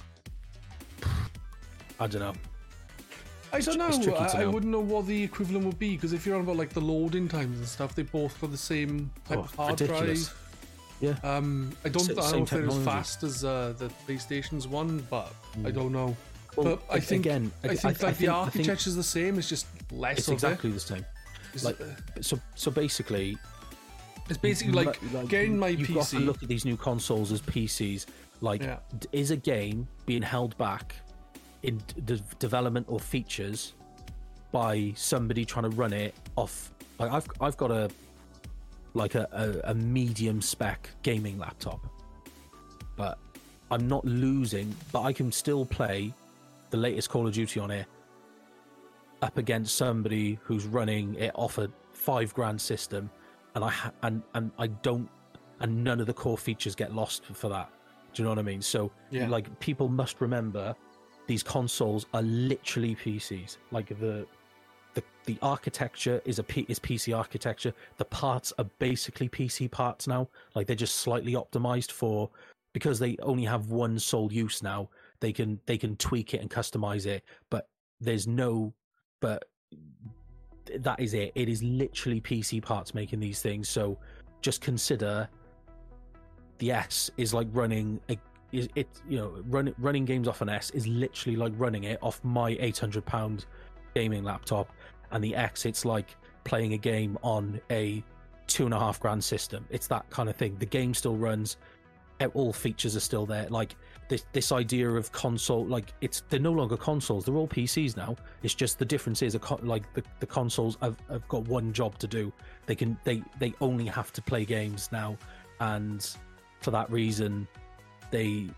I don't know. I don't know. I, I wouldn't know what the equivalent would be, because if you're on about like the loading times and stuff, they both got the same type oh, of hard ridiculous. drive. Yeah. Um, I don't S- know if they're as fast as uh, the PlayStation's one, but mm. I don't know. Well, but I think again, I, I think I, like I the think, architecture is the same. It's just less. It's of exactly it. the same. It's, like so. So basically. It's basically like, like getting my you've P C. You've got to look at these new consoles as P Cs. Like, yeah. is a game being held back in d- development or features by somebody trying to run it off? Like, I've I've got a like a, a, a medium spec gaming laptop, but I'm not losing. But I can still play the latest Call of Duty on it up against somebody who's running it off a five grand system. And I ha- and and I don't, and none of the core features get lost for that. Do you know what I mean? So, yeah. like, people must remember, these consoles are literally P Cs. Like the the the architecture is a P- is P C architecture. The parts are basically P C parts now. Like, they're just slightly optimized for, because they only have one sole use now. They can they can tweak it and customize it, but there's no but. That is it. It is literally P C parts making these things. So just consider the S is like running a, is it you know run, running games off an S is literally like running it off my eight hundred pound gaming laptop, and the X, it's like playing a game on a two and a half grand system. It's that kind of thing. The game still runs. All features are still there. Like this this idea of console, like it's they're no longer consoles, they're all P Cs now. It's just the difference is a co- like the, the consoles have, have got one job to do. They can they they only have to play games now, and for that reason they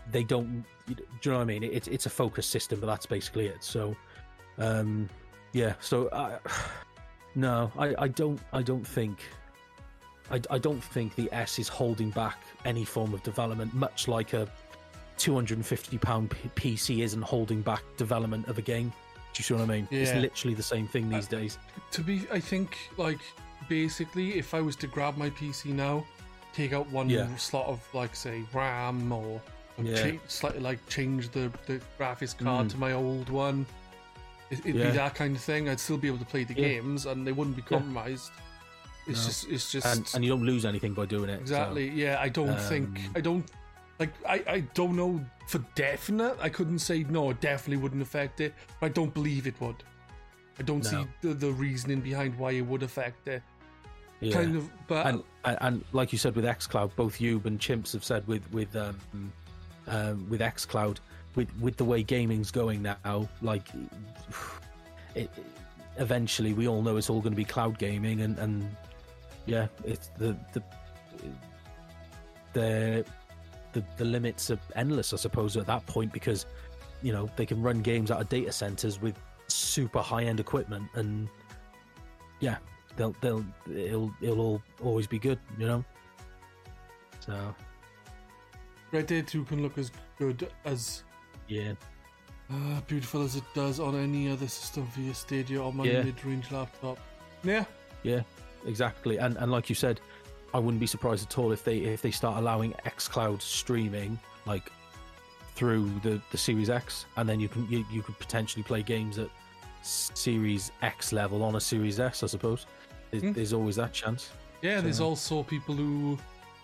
they don't. Do you know what I mean? It's it's a focus system, but that's basically it. So, um, yeah. So, I, no, I, I don't. I don't think. I, I don't think the S is holding back any form of development, much like a two hundred and fifty pound P C isn't holding back development of a game. Do you see what I mean? Yeah. It's literally the same thing these uh, days. To be, I think, like, basically, if I was to grab my P C now, take out one Yeah. slot of, like, say, RAM, or, or Yeah. cha- slightly, like, change the, the graphics card Mm. to my old one, it, it'd Yeah. be that kind of thing. I'd still be able to play the Yeah. games, and they wouldn't be Yeah. compromised. It's No. just, it's just, And and you don't lose anything by doing it. so- exactly. Yeah, I don't think, Um, I don't, like, I, I don't know for definite. I couldn't say no, it definitely wouldn't affect it, but I don't believe it would. I don't No. see the, the reasoning behind why it would affect it. Yeah. Kind of, but and, and and like you said with xCloud, both you and Chimps have said with with um, um, with xCloud, with with the way gaming's going now, like it, eventually we all know it's all going to be cloud gaming, and, and yeah, it's the the the the the limits are endless, I suppose, at that point, because you know they can run games out of data centers with super high end equipment, and yeah. They'll, they'll, it'll, it'll all always be good, you know. So, Red Dead two can look as good as yeah, uh, beautiful as it does on any other system via Stadia or my Yeah. mid-range laptop. Yeah, yeah, exactly. And and like you said, I wouldn't be surprised at all if they if they start allowing xCloud streaming, like through the, the Series X, and then you can you, you could potentially play games at Series X level on a Series S, I suppose. There's, Hmm. there's always that chance. yeah. There's So- also people who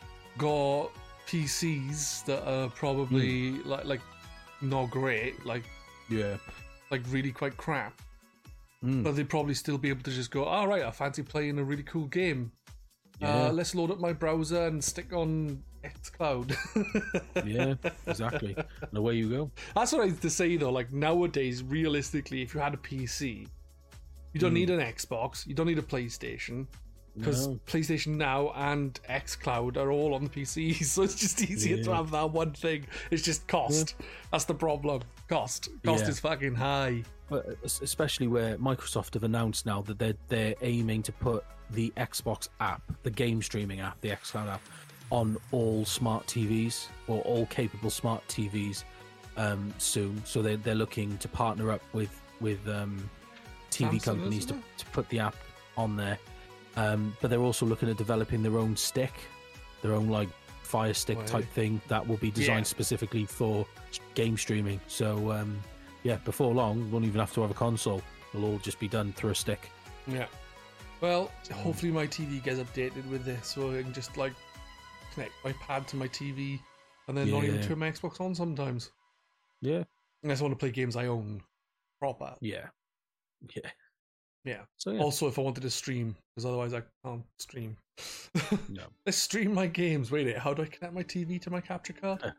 got P Cs that are probably Hmm. like like not great, like Yeah. like really quite crap. Mm. But they'd probably still be able to just go, all right, I fancy playing a really cool game. Yeah. Uh, let's load up my browser and stick on xCloud. Yeah, exactly. And away you go. That's what I used to say though. Like nowadays, realistically, if you had a P C, you don't Mm. need an Xbox, you don't need a PlayStation, because No. PlayStation Now and xCloud are all on the P C, so it's just easier to Yeah. have that one thing. It's just cost. That's the problem. Cost. Cost Yeah. is fucking high. But especially where Microsoft have announced now that they're they're aiming to put the Xbox app, the game streaming app, the xCloud app, on all smart T Vs or all capable smart T Vs um, soon. So they're they're looking to partner up with with um, T V Samsung, companies to, isn't to put the app on there. Um, but they're also looking at developing their own stick, their own like Fire Stick Way. type thing that will be designed Yeah. specifically for game streaming. So um, yeah, before long, we won't even have to have a console. It'll all just be done through a stick. Yeah. Well, hopefully my T V gets updated with this, so I can just like connect my pad to my T V and then not even Yeah. turn my Xbox on sometimes. Yeah. Unless I want to play games I own proper. Yeah. Yeah. Yeah. So yeah. Also, if I wanted to stream, because otherwise I can't stream. No. Let's stream my games. Wait, how do I connect my T V to my capture card?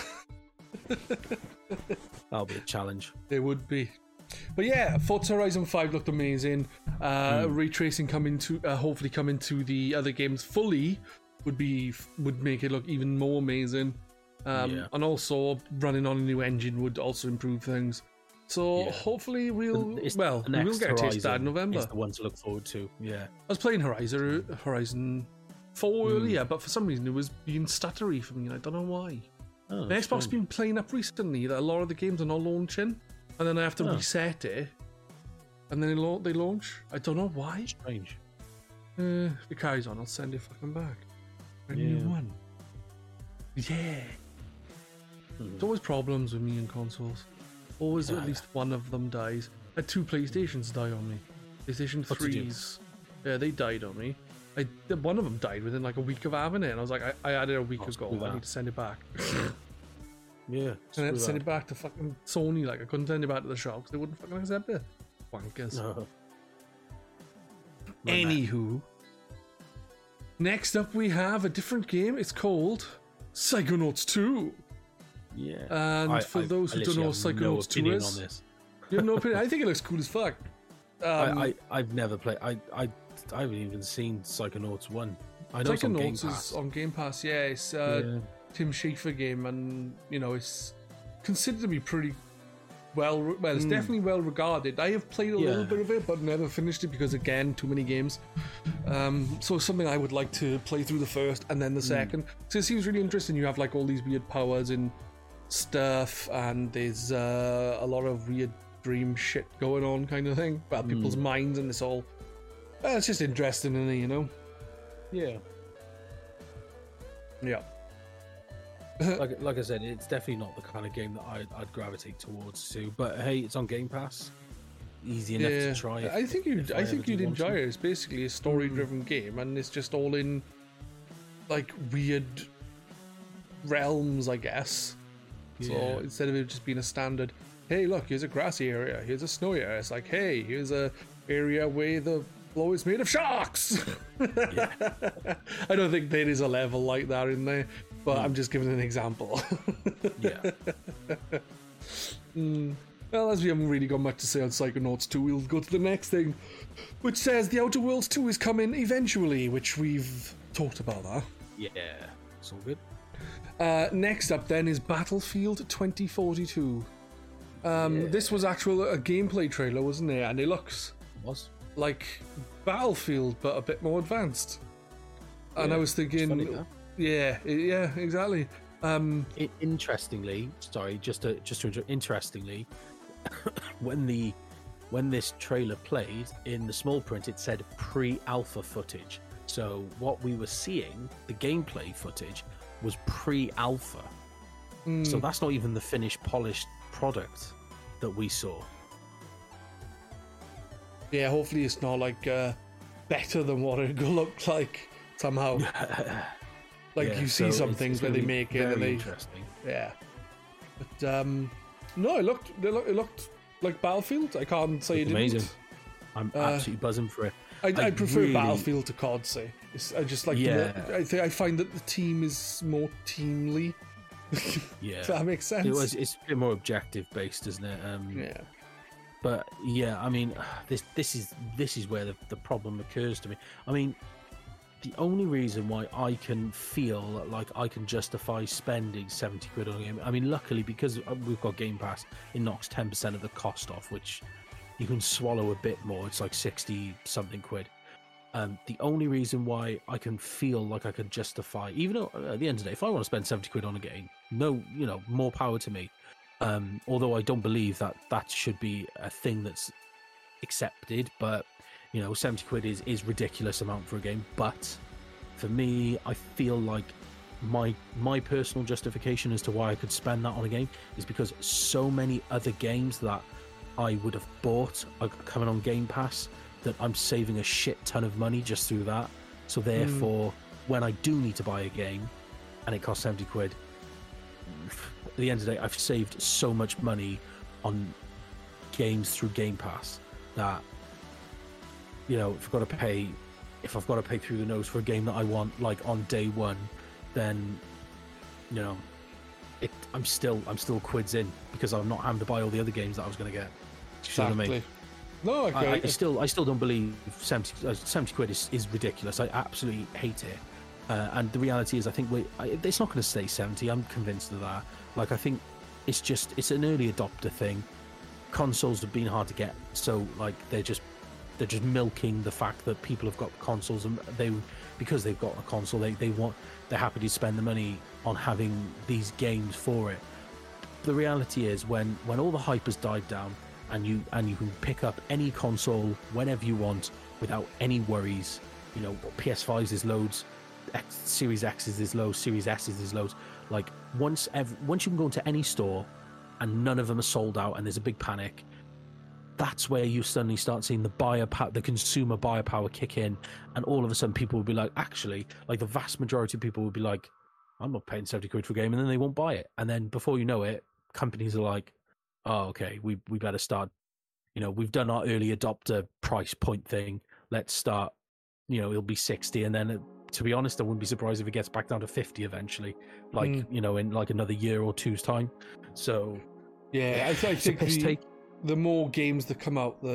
That'll be a challenge. It would be. But yeah, Forza Horizon five looked amazing. Uh, Mm. Ray tracing coming to uh, hopefully coming to the other games fully would be would make it look even more amazing. Um, Yeah. And also running on a new engine would also improve things. So Yeah. hopefully we'll It's well the we will next get a taste of that in Horizon November. is the one to look forward to. Yeah. I was playing Horizon Horizon four Mm. earlier, but for some reason it was being stuttery for me, and I don't know why. Oh, My Xbox strange. been playing up recently that a lot of the games are not launching, and then I have to Oh. reset it, and then it la- they launch. I don't know why. strange. Uh, if it carries on, I'll send it fucking back. A Yeah. new one. Yeah. Mhm. There's always problems with me and consoles. Always Ah. at least one of them dies. I had two PlayStations die on me. PlayStation What did you do? threes. Yeah, they died on me. I one of them died within like a week of having it, and I was like, I, I had it a week Oh, ago. screw I that. need to send it back. Yeah. And I had to screw send that. it back to fucking Sony. Like I couldn't send it back to the shop because they wouldn't fucking accept it. Wankers. No. My man. Anywho, next up we have a different game. It's called Psychonauts two. Yeah. And I- for I- those I who don't know what literally have no Psychonauts two opinion is, on this. you have no opinion. I think it looks cool as fuck. Um, I, I I've never played. I I I haven't even seen Psychonauts one. I know it's on Game Psychonauts Pass. is on Game Pass. Yeah, it's uh, Yeah. Tim Schafer game, and you know it's considered to be pretty well. Well, it's Mm. definitely well regarded. I have played a Yeah. little bit of it, but never finished it because again, too many games. Um, so it's something I would like to play through the first and then the second. So it seems really interesting. You have like all these weird powers and stuff, and there's uh, a lot of weird dream shit going on, kind of thing about people's minds, and it's all. Uh, it's just interesting, isn't it, you know? Yeah. Yeah. like like I said, it's definitely not the kind of game that I'd, I'd gravitate towards too. But hey, it's on Game Pass, easy enough Yeah, to try. If, I think you'd. if I, I think ever do you'd want enjoy to. it. It's basically a story-driven game, and it's just all in like weird realms, I guess. So Yeah. instead of it just being a standard, hey, look, here's a grassy area, here's a snowy area. It's like, hey, here's a area where the floor is made of sharks. I don't think there is a level like that in there, but I'm just giving an example. Yeah. Mm. Well, as we haven't really got much to say on Psychonauts two, we'll go to the next thing, which says The Outer Worlds two is coming eventually, which we've talked about that. Yeah. It's all good. Uh, next up then is Battlefield twenty forty-two. Um, Yeah. This was actual a gameplay trailer, wasn't it? And it looks Was. like Battlefield, but a bit more advanced. And Yeah, I was it's thinking, funny, huh? yeah, yeah, exactly. Um, I- interestingly, sorry, just to just to inter- interestingly, when the when this trailer played in the small print, it said pre-alpha footage. So what we were seeing, the gameplay footage, was pre-alpha. mm, So that's not even the finished, polished product that we saw. yeah, hopefully it's not like uh, better than what it looked like somehow. Like Yeah, you see so some it's- things it's where gonna they be make it very and they, interesting. yeah. But um, no, it looked, it looked, it looked like Battlefield. I can't say it didn't. Amazing. I'm Uh, absolutely buzzing for it. I, I, I prefer really- Battlefield to C O D. Say, it's, I just like. Yeah. The, I think I find that the team is more teamly. Yeah, If that makes sense. it was. It's a bit more objective based, isn't it? Um, Yeah. But yeah, I mean, this this is this is where the, the problem occurs to me. I mean, the only reason why I can feel like I can justify spending seventy quid on a game, I mean, luckily because we've got Game Pass, it knocks ten percent of the cost off, which you can swallow a bit more. It's like sixty something quid. Um, the only reason why I can feel like I can justify, even though at the end of the day, if I want to spend seventy quid on a game, no, you know, more power to me. Um, although I don't believe that that should be a thing that's accepted, but you know, seventy quid is is ridiculous amount for a game. But for me, I feel like my my personal justification as to why I could spend that on a game is because so many other games that I would have bought are coming on Game Pass that I'm saving a shit ton of money just through that. So therefore, when I do need to buy a game and it costs seventy quid, at the end of the day, I've saved so much money on games through Game Pass that, you know, if I've got to pay, if I've got to pay through the nose for a game that I want, like on day one, then, you know, it, I'm still, I'm still quids in because I'm not having to buy all the other games that I was going to get. Do you see what I mean? Exactly. No, I, okay. I still, I still don't believe seventy, uh, seventy quid is, is ridiculous. I absolutely hate it. Uh, and the reality is, I think we, I, it's not going to stay seventy. I'm convinced of that. Like, I think it's just, it's an early adopter thing. Consoles have been hard to get, so like they're just, they're just milking the fact that people have got consoles, and they, because they've got a console, they, they want, they're happy to spend the money on having these games for it. The reality is, when when all the hype has died down, and you and you can pick up any console whenever you want without any worries. You know, P S fives is loads, X, Series X's is loads, Series S's is loads. Like once ev- once you can go into any store and none of them are sold out and there's a big panic, that's where you suddenly start seeing the buyer power, the consumer buyer power kick in, and all of a sudden people will be like, actually, like the vast majority of people will be like, I'm not paying seventy quid for a game, and then they won't buy it. And then before you know it, companies are like, oh, okay, we we better start, you know, we've done our early adopter price point thing. Let's start, you know, it'll be sixty. And then, it, to be honest, I wouldn't be surprised if it gets back down to fifty eventually, like, Mm. you know, in like another year or two's time. So, Yeah, I, th- I it's a think piss the, take. the more games that come out, the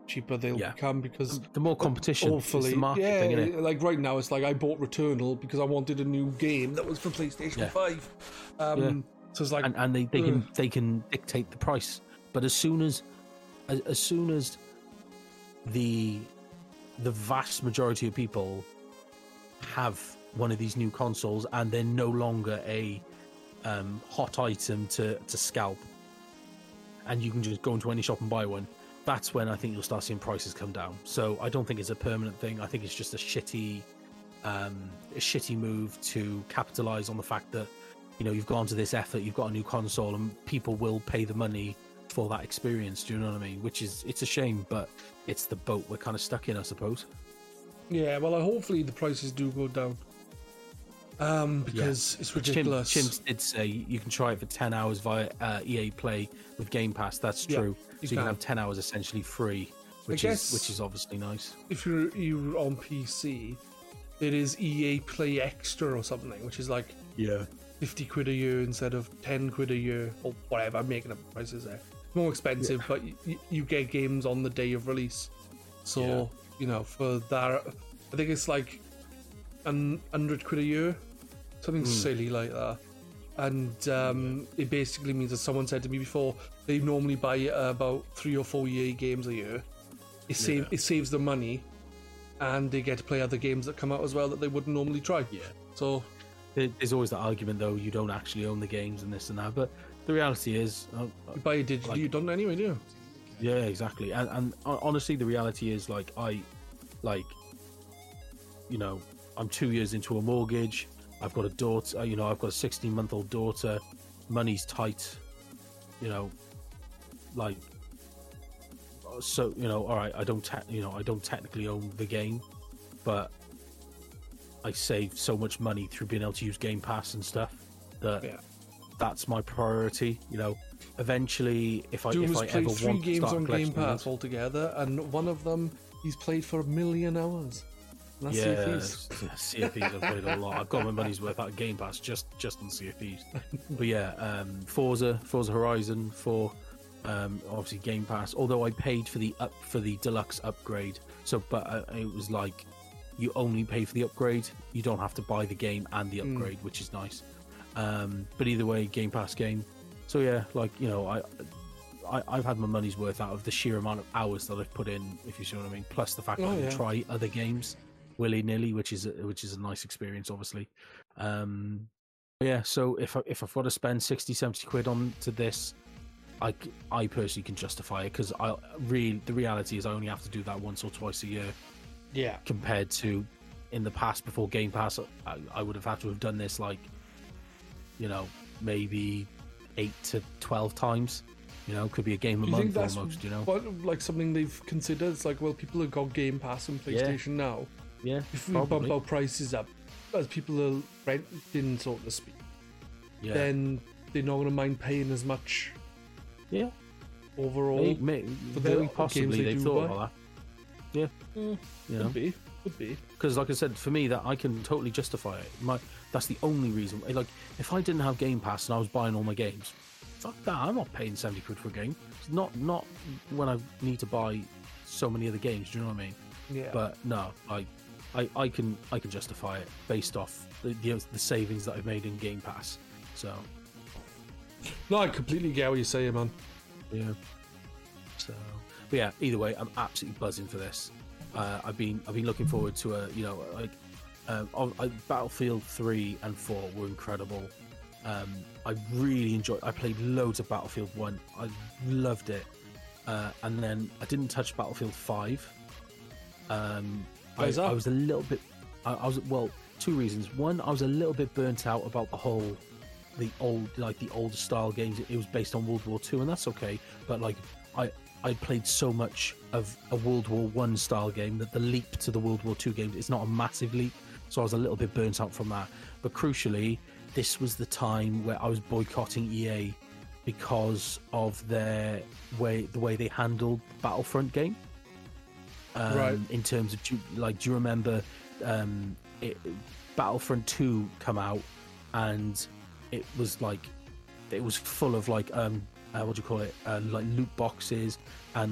cheaper they'll Yeah. become because The more competition, hopefully, it's the market yeah, thing, innit? like right now it's like I bought Returnal because I wanted a new game that was for PlayStation Yeah. five. Um, Yeah. So it's like, and and they, they can ugh. they can dictate the price. But as soon as as, as soon as the the vast majority of people have one of these new consoles and they're no longer a um, hot item to, to scalp, and you can just go into any shop and buy one, that's when I think you'll start seeing prices come down. So I don't think it's a permanent thing. I think it's just a shitty um, a shitty move to capitalize on the fact that, you know, you've gone to this effort, you've got a new console, and people will pay the money for that experience. Do you know what I mean? Which is, it's a shame, but it's the boat we're kind of stuck in, I suppose. Yeah, well, hopefully the prices do go down. Um, because yeah. it's ridiculous. Chim, Chim did say you can try it for ten hours via uh, E A Play with Game Pass. That's true. Yeah, you so you can. can have ten hours essentially free, which is which is obviously nice. If you're you're on P C, it is E A Play Extra or something, which is like yeah. fifty quid a year instead of ten quid a year or whatever. I'm making up prices there. More expensive, yeah. but you, you get games on the day of release. So, yeah. you know, for that, I think it's like an hundred quid a year, something mm. silly like that. And um, yeah. it basically means that someone said to me before, they normally buy uh, about three or four E A games a year. It, save, yeah. it saves them money, and they get to play other games that come out as well that they wouldn't normally try. Yeah. So there's always that argument, though, you don't actually own the games and this and that, but the reality is, uh, you buy it digitally, like, you don't anyway, do you? Yeah, exactly. And, and honestly, the reality is, like, I, like, you know, I'm two years into a mortgage. I've got a daughter. You know, I've got a sixteen-month-old daughter. Money's tight. You know, like, so you know, all right. I don't, te- you know, I don't technically own the game, but I save so much money through being able to use Game Pass and stuff that. Yeah. That's my priority, you know. Eventually, if I Doom's if I ever want to start three games on Game Pass games, altogether, and one of them he's played for a million hours. And that's yeah, Sea of Thieves. Sea of Thieves I've played a lot. I've got my money's worth out of Game Pass just just on Sea of Thieves. But yeah, um, Forza, Forza Horizon for um, obviously Game Pass. Although I paid for the up for the deluxe upgrade, so but uh, it was like you only pay for the upgrade. You don't have to buy the game and the upgrade, mm. which is nice. Um, but either way, Game Pass game. So yeah, like, you know, I, I I've had my money's worth out of the sheer amount of hours that I've put in, if you see what I mean. Plus the fact oh, that I can yeah. try other games willy nilly, which is a, which is a nice experience, obviously. Um, yeah. So if I, if I've got to spend sixty, seventy quid on to this, I I personally can justify it, because I really the reality is I only have to do that once or twice a year. Yeah. Compared to in the past before Game Pass, I, I would have had to have done this like. You know, maybe eight to twelve times. You know, could be a game a you month think that's almost. You know, what, like something they've considered. It's like, well, people have got Game Pass and PlayStation yeah. now. Yeah, if we probably. bump our prices up, as people are renting, so to speak, yeah. then they're not going to mind paying as much. Yeah, overall, may, may, for very the possibly they they've thought about that. Yeah, mm, you could know? be, could be. Because, like I said, for me, that I can totally justify it. My that's the only reason. Like, if I didn't have Game Pass and I was buying all my games, fuck that. I'm not paying seventy quid for a game. It's not not when I need to buy so many other games. Do you know what I mean? Yeah. But no, I, I, I can I can justify it based off the, the the savings that I've made in Game Pass. So. No, I completely get what you're saying, man. Yeah. So, but yeah. Either way, I'm absolutely buzzing for this. Uh, I've been I've been looking forward to a you know like um, I, Battlefield three and four were incredible. Um, I really enjoyed. I played loads of Battlefield one. I loved it, uh, and then I didn't touch Battlefield five. Um, I, I was a little bit. I, I was well. Two reasons. One, I was a little bit burnt out about the whole, the old like the old style games. It was based on World War Two, and that's okay. But like I. I played so much of a World War One style game that the leap to the World War Two games is not a massive leap, so I was a little bit burnt out from that. But crucially, this was the time where I was boycotting E A because of their way, the way they handled the Battlefront game. Um, right. In terms of, like, do you remember um, it, Battlefront two come out, and it was like, it was full of like. Um, Uh, what do you call it? Uh, like loot boxes and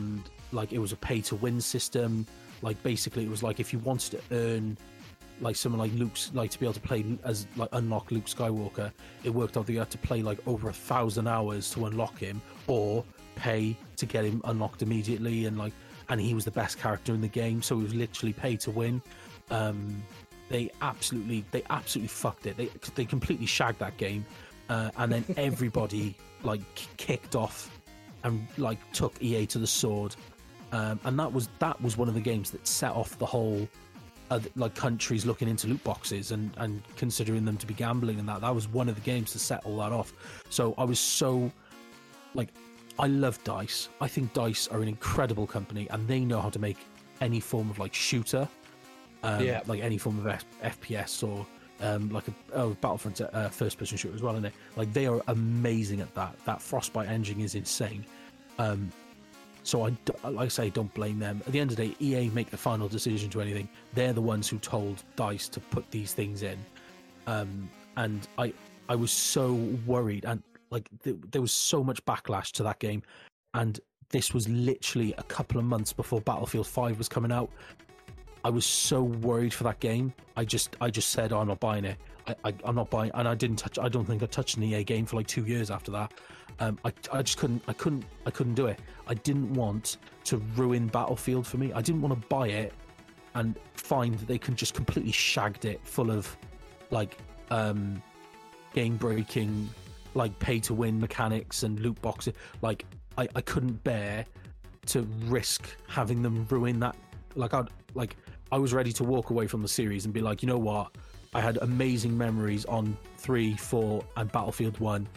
like it was a pay to win system. Like basically, it was like if you wanted to earn like someone like Luke's, like to be able to play as like unlock Luke Skywalker, it worked out that you had to play like over a thousand hours to unlock him, or pay to get him unlocked immediately. And like, and he was the best character in the game, so it was literally pay to win. Um, they absolutely, they absolutely fucked it. They they completely shagged that game, uh, and then everybody like kicked off and like took E A to the sword. Um, and that was that was one of the games that set off the whole. Uh, like countries looking into loot boxes and, and considering them to be gambling, and that that was one of the games to set all that off. So I was so like, I love DICE. I think DICE are an incredible company, and they know how to make any form of like shooter, um, yeah, like any form of F- FPS or um, like a oh, Battlefront uh, first person shooter as well. And like they are amazing at that. That Frostbite engine is insane. Um, So I, like I say, don't blame them. At the end of the day, E A make the final decision to anything. They're the ones who told DICE to put these things in. Um, and I, I was so worried, and like th- there was so much backlash to that game. And this was literally a couple of months before Battlefield five was coming out. I was so worried for that game. I just, I just said, oh, I'm not buying it. I, I, I'm not buying, and I didn't touch. I don't think I touched an E A game for like two years after that. Um, I, I just couldn't, I couldn't, I couldn't do it. I didn't want to ruin Battlefield for me. I didn't want to buy it and find that they could just completely shagged it full of like um, game breaking, like pay to win mechanics and loot boxes. Like I, I couldn't bear to risk having them ruin that. Like I'd like I was ready to walk away from the series and be like, you know what? I had amazing memories on three, four, and Battlefield one.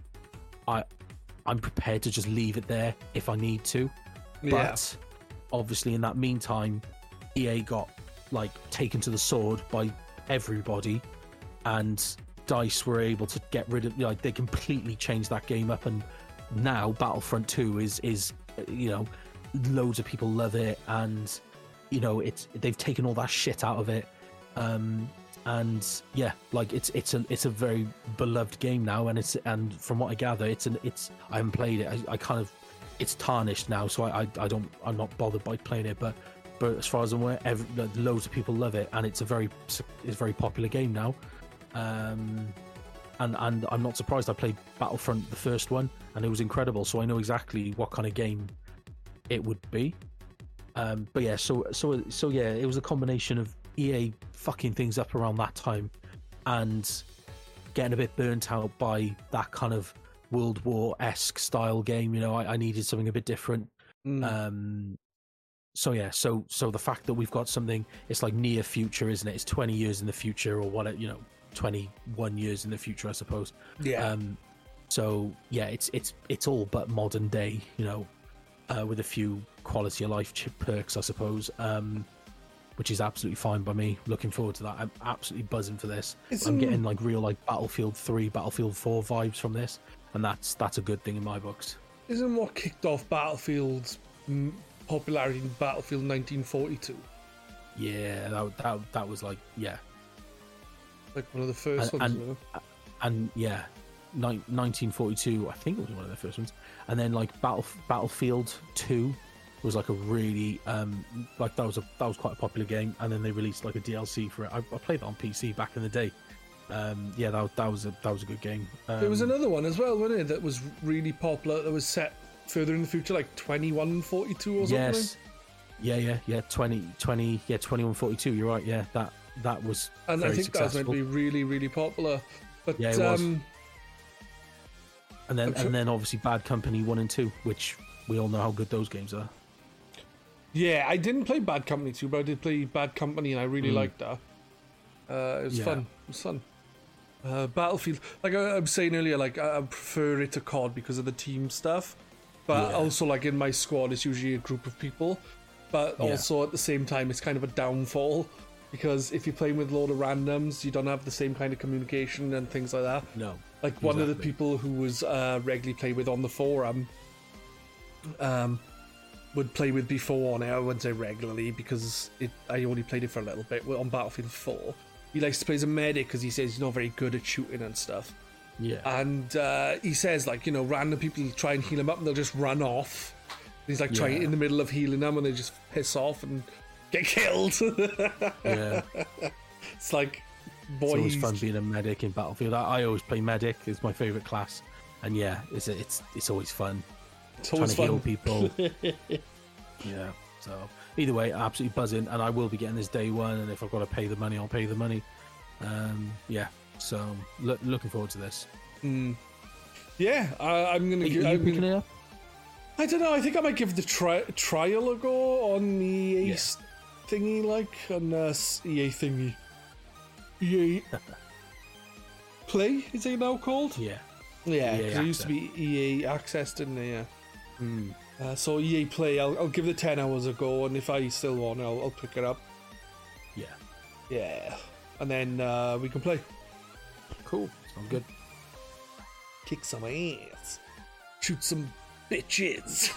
I, I'm prepared to just leave it there if I need to. Yeah. But obviously in that meantime, E A got like taken to the sword by everybody, and DICE were able to get rid of, like, they completely changed that game up, and now Battlefront two is, is you know, loads of people love it, and, you know, it's they've taken all that shit out of it. Um, And yeah, like it's it's a it's a very beloved game now, and it's and from what I gather, it's an it's I haven't played it. I, I kind of it's tarnished now, so I, I I don't I'm not bothered by playing it. But but as far as I'm aware, every, loads of people love it, and it's a very it's a very popular game now. Um, and and I'm not surprised. I played Battlefront, the first one, and it was incredible. So I know exactly what kind of game it would be. Um, but yeah, so so so yeah, it was a combination of E A fucking things up around that time and getting a bit burnt out by that kind of World War-esque style game. You know, I, I needed something a bit different. Mm. Um, so yeah, so so the fact that we've got something, it's like near future, isn't it? It's twenty years in the future, or what? You know, twenty-one years in the future, I suppose. Yeah. Um, so yeah, it's it's it's all but modern day. You know, uh, with a few quality of life perks, I suppose. Um, which is absolutely fine by me. Looking forward to that. I'm absolutely buzzing for this. Isn't... I'm getting like real like Battlefield three, Battlefield four vibes from this, and that's that's a good thing in my books. Isn't what kicked off Battlefield's popularity in Battlefield nineteen forty-two? Yeah, that that, that was like yeah, like one of the first and, ones. And, and, and yeah, ni- nineteen forty-two. I think it was one of the first ones, and then like Battle Battlefield two. Was like a really um like that was a that was quite a popular game, and then they released like a D L C for it. I, I played that on P C back in the day. Um yeah, that that was a that was a good game. Um, there was another one as well, wasn't it, that was really popular, that was set further in the future, like twenty-one forty-two or something. Yes. Yeah, yeah, yeah. twenty, twenty, yeah, twenty-one forty-two. You're right. Yeah, that that was. And very I think successful. that was meant to be really, really popular. But yeah, it was. Um, and then sure. and then obviously Bad Company one and two, which we all know how good those games are. Yeah, I didn't play Bad Company two, but I did play Bad Company, and I really mm. liked that. Uh, it was yeah. fun. It was fun. Uh, Battlefield, like I, I was saying earlier, like I, I prefer it to C O D because of the team stuff. But yeah. also, like in my squad, it's usually a group of people. But yeah. also at the same time, it's kind of a downfall because if you're playing with a load of randoms, you don't have the same kind of communication and things like that. No. Like exactly. one of the people who was uh, regularly played with on the forum, um. would play with before on it. I wouldn't say regularly because it, I only played it for a little bit on Battlefield four. He likes to play as a medic because he says he's not very good at shooting and stuff. Yeah. And uh, he says, like, you know, random people try and heal him up and they'll just run off. He's like trying Yeah. in the middle of healing them, and they just piss off and get killed. Yeah. It's like, boy, It's always he's- fun being a medic in Battlefield. I, I always play medic. It's my favorite class, and yeah, it's it's it's always fun. it's Trying always to heal fun. people. Yeah. So either way, absolutely buzzing, and I will be getting this day one. And if I've got to pay the money, I'll pay the money. Um, yeah. So lo- looking forward to this. Mm. Yeah, I, I'm gonna. Are gi- you, are you I'm picking gonna it up? I don't know. I think I might give the tri- trial a go on the E A Yeah. s- thingy, like on uh, s- E A thingy. E A Play is it now called? Yeah. Yeah, E A 'cause it used to be E A Access, didn't it? Yeah. Mm. Uh, so E A Play, I'll, I'll give the ten hours a go, and if I still want, I'll, I'll pick it up. Yeah. Yeah, and then uh, we can play. Cool. Sounds good. Kick some ass, shoot some bitches.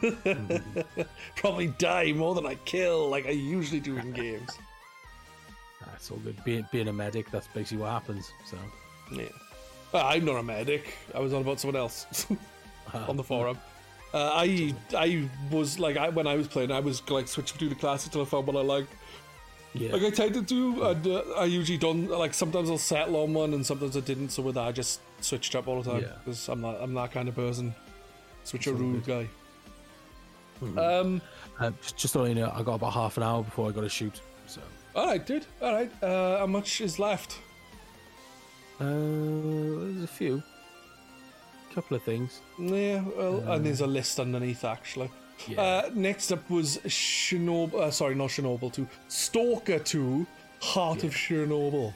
Probably die more than I kill, like I usually do in games. That's all good. Being being a medic, that's basically what happens. So Yeah, uh, I'm not a medic. I was on about someone else on the forum. Uh, I I was like I, when I was playing, I was like switching between the classes until I found what I liked. yeah. Like I tend to do, and uh, I usually don't. Like sometimes I'll settle on one, and sometimes I didn't. So with that, I just switched up all the time Yeah. because I'm not I'm that kind of person. Switch a all rude guy. Mhm. Um. Uh, just, just so you know, I got about half an hour before I got to shoot. So All right, dude. All right. Uh, how much is left? uh, there's a few, couple of things. Yeah. Well, Uh, and there's a list underneath actually. Yeah. Uh, next up was Chernobyl. Uh, sorry, not Chernobyl two. Stalker two. Heart of Chernobyl.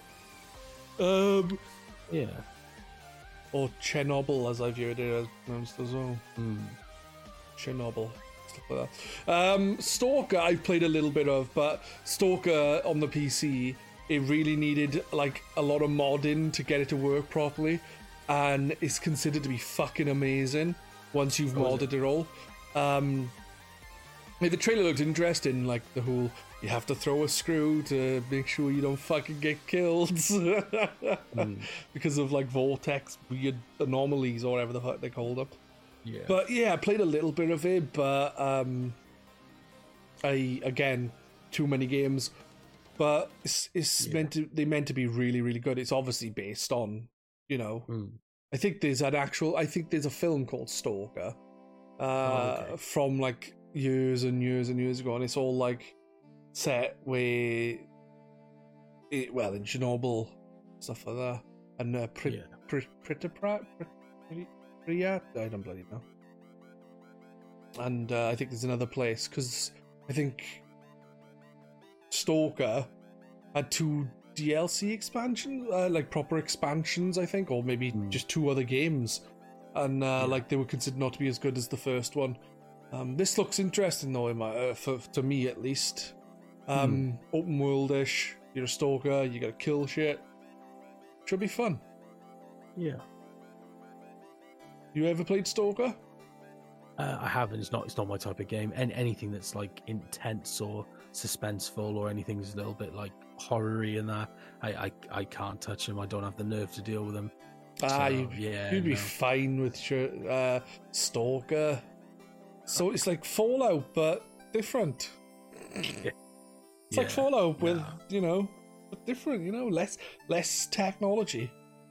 Um. yeah. Or Chernobyl, as I've heard it as pronounced as well. Mm. Chernobyl, stuff like that. Um, Stalker, I played a little bit of, but Stalker on the P C, it really needed like a lot of modding to get it to work properly, and it's considered to be fucking amazing once you've Oh, is modded it all. Um, like, the trailer looked interesting, like the whole you have to throw a screw to make sure you don't fucking get killed because of like vortex weird anomalies or whatever the fuck they called them. Yeah. But yeah, I played a little bit of it, but um, I again too many games. But it's it's Yeah. meant to they meant to be really really good. It's obviously based on, you know. Mm. I think there's an actual. I think there's a film called Stalker, uh, Oh, okay. from like years and years and years ago, and it's all like set where, it, well, in Chernobyl, stuff like that, and uh, Prit, Yeah. Prit, Pripyat, Prit, Pripyat, I don't bloody know. And uh, I think there's another place because I think Stalker had two D L C expansions, uh, like proper expansions, I think, or maybe Hmm. just two other games, and uh, Yeah. like they were considered not to be as good as the first one. Um, this looks interesting though, in my, uh, for to me at least. Um, Open world-ish. You're a stalker. You gotta kill shit. Should be fun. Yeah. You ever played Stalker? Uh, I haven't. It's not. It's not my type of game. And anything that's like intense or suspenseful or anything that's a little bit like horror-y and that, I, I I can't touch them. I don't have the nerve to deal with them. Ah, So, you, yeah, you'd be no. fine with sh- uh, Stalker. So it's like Fallout, but different. It's like Yeah, Fallout with, no. you know, but different, you know, less less technology.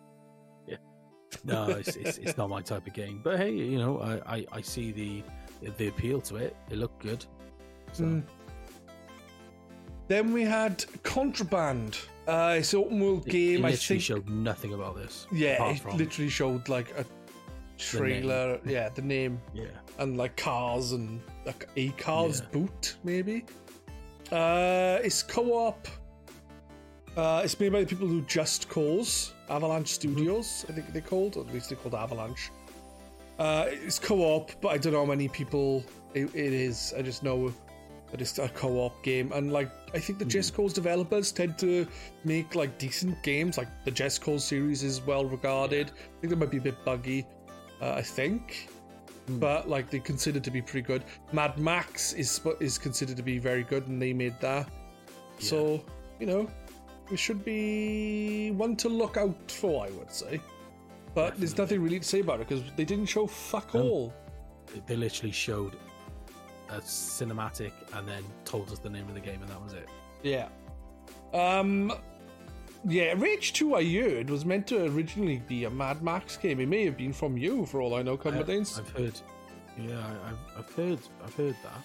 No, it's, it's it's not my type of game. But hey, you know, I, I, I see the the appeal to it. It looked good. So Mm. Then we had Contraband. Uh, it's an open world it, game. it I literally think. showed nothing about this. Yeah, apart it from- literally showed like a trailer. Yeah, the name yeah. and like cars and like a car's Yeah. boot maybe. Uh, it's co-op. Uh, it's made by the people who Just Cause, Avalanche Studios, I think they're called, or at least they're called Avalanche. Uh, it's co-op, but I don't know how many people it, it is. I just know that it's a co-op game, and like I think the Just Cause developers tend to make like decent games. Like the Just Cause series is well regarded. I think they might be a bit buggy. Uh, I think. But like they considered to be pretty good. Mad Max is sp- is considered to be very good, and they made that. So you know, it should be one to look out for, I would say. But there's nothing really to say about it because they didn't show fuck No. all. They, they literally showed a cinematic and then told us the name of the game, and that was it. Yeah. Um. Yeah, Rage two, I heard, was meant to originally be a Mad Max game. It may have been from you, for all I know, Cumberdanes. I've heard. Yeah, I, I've I've heard I've heard that.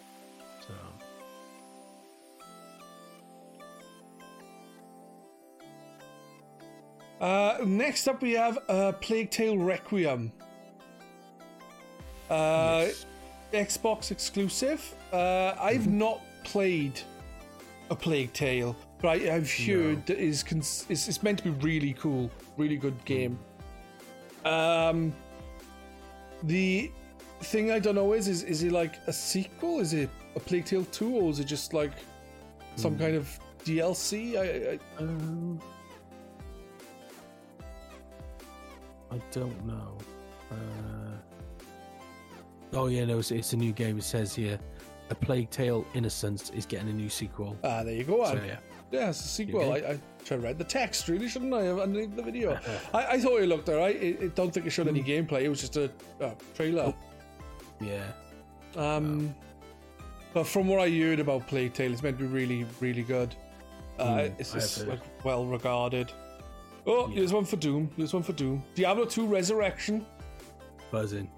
So. Uh, next up, we have uh, Plague Tale Requiem. Uh, Yes. Xbox exclusive. Uh, I've Mhm. not played a Plague Tale, but I, I've heard that is cons- it's, it's meant to be really cool, really good game. Um, the thing I don't know is, is is it like a sequel? Is it a Plague Tale two, or is it just like some Mm. kind of D L C? I, I Um, I don't know. Uh, oh yeah, no, it's, it's a new game. It says here, A Plague Tale: Innocence is getting a new sequel. ah, there you go. So On. yeah, Yeah, it's a sequel. I, Okay. I should have read the text, really, shouldn't I, underneath the video? I, I thought it looked alright. I, I don't think it showed any gameplay. It was just a, a trailer. yeah. Um, But from what I heard about Plague Tale, it's meant to be really, really good. Uh, Mm, it's I have just heard. like well regarded. Oh, Yeah. here's one for Doom. Here's one for Doom. Diablo two Resurrection. Buzzing.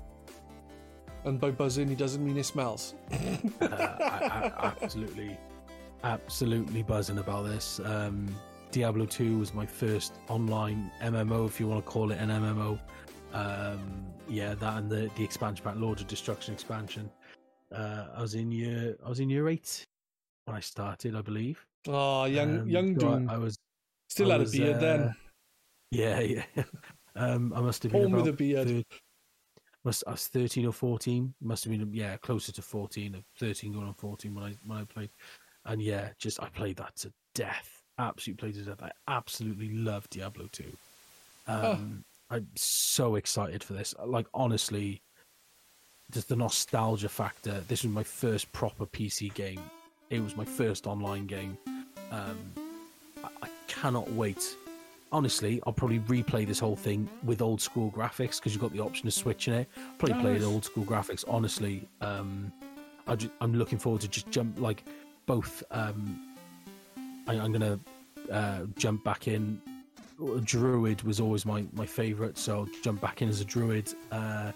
And by buzzing, he doesn't mean it smells. uh, I, I, absolutely, absolutely buzzing about this. Um, Diablo two was my first online M M O, if you want to call it an M M O. Um, yeah, that and the, the expansion pack, Lord of Destruction expansion. Uh, I was in year, I was in year eight when I started, I believe. Oh, young, Um, young so I- Doom. I, was Still I had a was, beard uh, then. Yeah, yeah. um, I must have been Home with about a beard. thir- must I was thirteen or fourteen. Must have been yeah, closer to fourteen, or thirteen going on fourteen when I when I played. And yeah, just I played that to death. Absolutely played to death. I absolutely love Diablo two. Um, I'm so excited for this. Like honestly, just the nostalgia factor. This was my first proper P C game. It was my first online game. Um, I, I cannot wait. Honestly, I'll probably replay this whole thing with old school graphics because you've got the option of switching it. Probably play Nice. the old school graphics. Honestly, um, I ju- I'm looking forward to just jump like both. Um, I, I'm gonna uh, jump back in. Druid was always my my favorite, so I'll jump back in as a druid. Uh,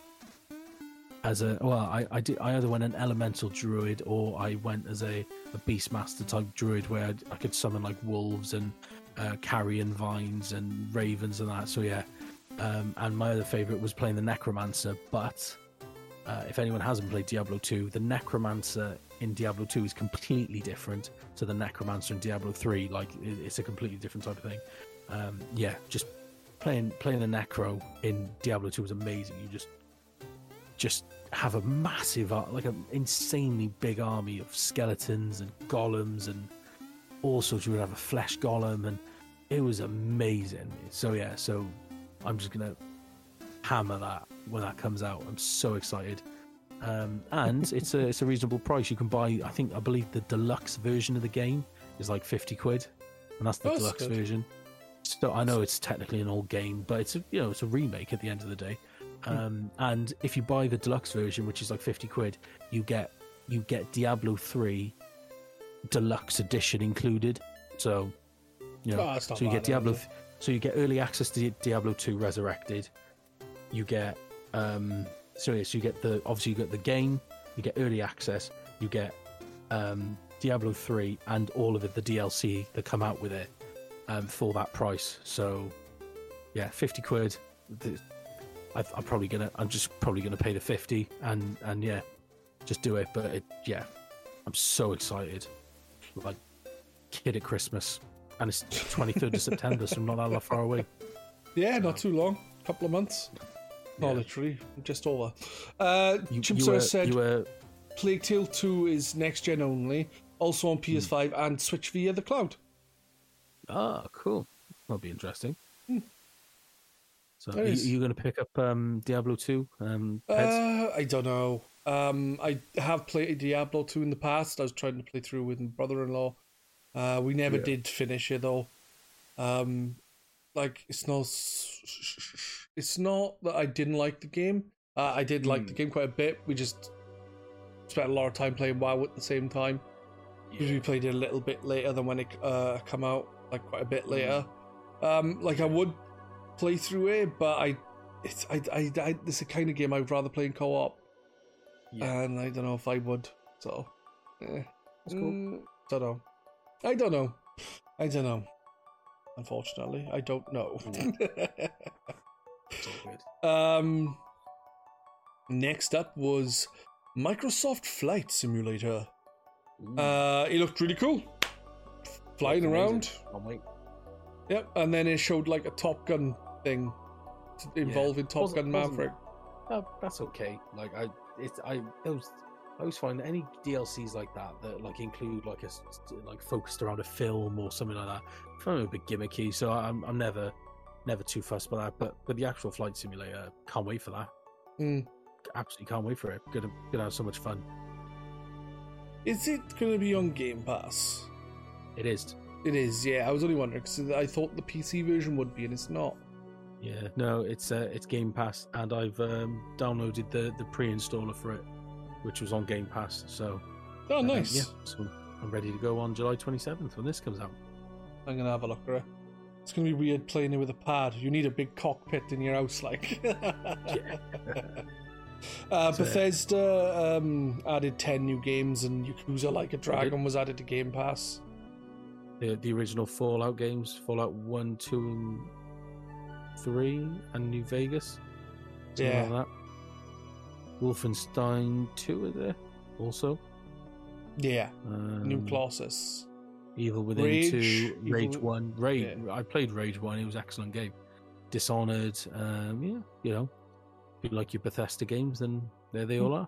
as a well, I I did I either went an elemental druid or I went as a, a beastmaster type druid where I'd, I could summon like wolves and uh, carrion vines and ravens and that. So yeah, um, and my other favorite was playing the necromancer. But uh, if anyone hasn't played Diablo two, the necromancer in Diablo two is completely different to the necromancer in Diablo three. Like it, it's a completely different type of thing. Um, yeah, just playing playing the necro in Diablo two was amazing. You just just have a massive, ar- like an insanely big army of skeletons and golems and all sorts. You would have a flesh golem, and it was amazing. So yeah, so I'm just gonna hammer that when that comes out. I'm so excited, um, and it's a it's a reasonable price. You can buy, I think, I believe the deluxe version of the game is like fifty quid, and that's the That's deluxe good. version. So I know it's technically an old game, but it's a, you know it's a remake at the end of the day. Um, and if you buy the deluxe version, which is like fifty quid, you get you get Diablo three deluxe edition included. So you know, Oh, that's not so you get bad, Diablo, is it? so you get early access to Diablo two Resurrected. You get um, so yeah, so you get the obviously you get the game, you get early access, you get um, Diablo three and all of it, the D L C that come out with it um, for that price. So yeah, fifty quid. The, I, I'm probably gonna. I'm just probably gonna pay the fifty and and yeah, just do it. But it, yeah, I'm so excited, like kid at Christmas, and it's twenty-third of September, so I'm not that far away. Yeah, not too long. A couple of months. Not Yeah. literally, just over. Uh, You, Chimp you Sir were, said you were Plague Tale two is next gen only, also on P S five Hmm. and Switch via the cloud. ah cool. That'll be interesting. Hmm. So, That are you, is- you going to pick up um, Diablo two? Um, Peds? Uh, I don't know. Um, I have played Diablo two in the past. I was trying to play through with my brother-in-law. Uh, we never Yeah. did finish it though. Um, like it's not. It's not that I didn't like the game. Uh, I did like the Hmm. game quite a bit. We just spent a lot of time playing WoW at the same time. Because Yeah. we played it a little bit later than when it uh, come out, like quite a bit later. Um, like I would play through it, but I, it's I, I, I this is the kind of game I'd rather play in co-op, Yeah. and I don't know if I would. So, eh. That's cool. Mm, don't know. I don't know. I don't know. Unfortunately, I don't know. It's all good. um, next up was Microsoft Flight Simulator. Ooh, Uh, it looked really cool, flying amazing. around. Can't wait. Yep, and then it showed like a Top Gun thing involving Top Wasn't- Gun wasn't- Maverick. Oh, that's okay. Like I, it's I those I always find any D L Cs like that that like include like a s- like focused around a film or something like that. I find them a bit gimmicky, so I'm I'm never never too fussed by that. But but the actual flight simulator, can't wait for that. Mm. Absolutely can't wait for it. Gonna gonna have so much fun. Is it going to be on Game Pass? It is. It is, yeah. I was only wondering because I thought the P C version would be, and it's not. Yeah. No, it's uh, it's Game Pass, and I've um, downloaded the the pre-installer for it, which was on Game Pass. So Oh, uh, nice. yeah. So I'm ready to go on July twenty-seventh when this comes out. I'm going to have a look at it. It's going to be weird playing it with a pad. You need a big cockpit in your house, like. Yeah. Uh, So- Bethesda um, added ten new games, and Yakuza Like a Dragon was added to Game Pass. The the original Fallout games, Fallout one, two, and three, and New Vegas. Something Yeah. like that. Wolfenstein two are there also. Yeah, Um, New Colossus. Evil Within Rage, two, Rage Evil- one, Rage. yeah. I played Rage one. It was an excellent game. Dishonored. Um, yeah, you know, if you like your Bethesda games, then there they all are.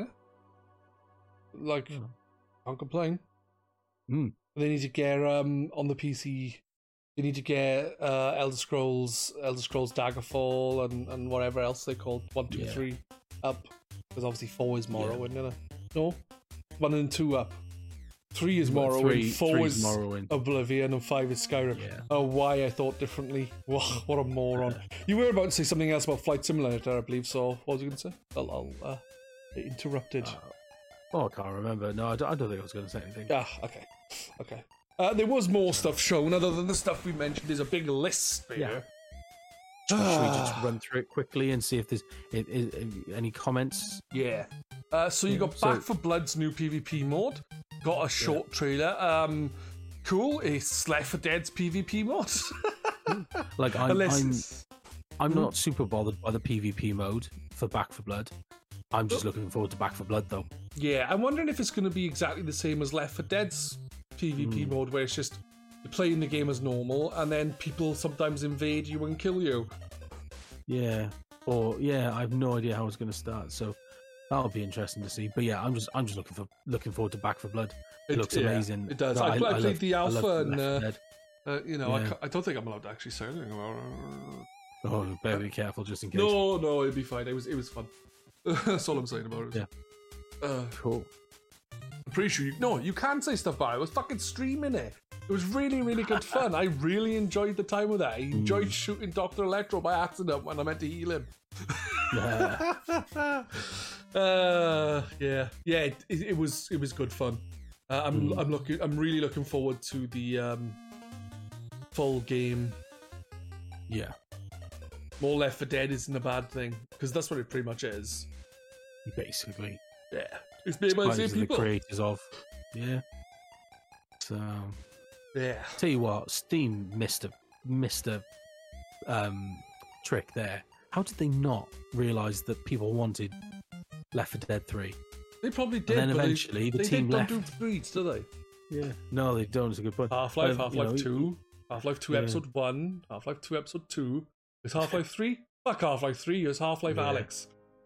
Like, Yeah. can't complain. Mm. They need to get um on the P C. They need to get uh, Elder Scrolls, Elder Scrolls Daggerfall, and, and whatever else they called one, two, Yeah. three up. Because obviously four is Yeah. Morrowind, isn't it? No, one and two up. Three is Well, Morrowind. three- four three's is Morrowind. Oblivion, and five is Skyrim. Yeah. Oh, why I thought differently. Wha- What a moron. You were about to say something else about Flight Simulator, I believe. So what was you going to say? I'll, I'll uh, interrupted. Uh, oh, I can't remember. No, I don't, I don't think I was going to say anything. Ah, okay, okay. Uh, there was more stuff shown other than the stuff we mentioned. There's a big list here. Yeah. Should we just run through it quickly and see if there's i i any comments? Yeah. Uh, so you Yeah, got so- Back for Blood's new PvP mod. Got a short trailer. Um, cool. It's Left four Dead's PvP mod. Like I'm, Unless I'm, it's- I'm not super bothered by the PvP mode for Back for Blood. I'm just looking forward to Back for Blood though. Yeah, I'm wondering if it's going to be exactly the same as Left four Dead's PvP Hmm. mode, where it's just you're playing the game as normal, and then people sometimes invade you and kill you. Yeah. Or yeah, I have no idea how it's going to start. So that'll be interesting to see. But yeah, I'm just I'm just looking for looking forward to Back for Blood. It, It- looks yeah, amazing. it does. No, I pla- I played love- the I love alpha and, Left four uh, Dead. Uh, you know, I, Yeah. ca- I don't think I'm allowed to actually say anything about it. Oh, better be careful just in case. No, no, it'd be fine. It was, it was fun. That's all I'm saying about it. Yeah. Uh, Cool. I'm pretty sure you. No, you can say stuff about it. I was fucking streaming it. It was really, really good fun. I really enjoyed the time with that. I enjoyed Mm. shooting Doctor Electro by accident when I meant to heal him. Yeah. uh, yeah, yeah. It, it, it was, it was good fun. Uh, I'm, Mm. I'm looking. I'm really looking forward to the um, full game. Yeah. More Left four Dead isn't a bad thing because that's what it pretty much is. Basically. Yeah, it's made by the same Surprises the people. creators of. Yeah. So Yeah, tell you what, Steam missed a missed a um, trick there. How did they not realise that people wanted Left four Dead three? they probably did. then but they- eventually the they, team they left. don't do threes, do they? Yeah. No, they don't. It's a good point. Half Life, Uh, Half you Life know, Two, Half Life Two Yeah. Episode One, Half Life Two Episode Two. Is Half Life Three? Fuck Half Life Three. It's Half Life Yeah. Alex.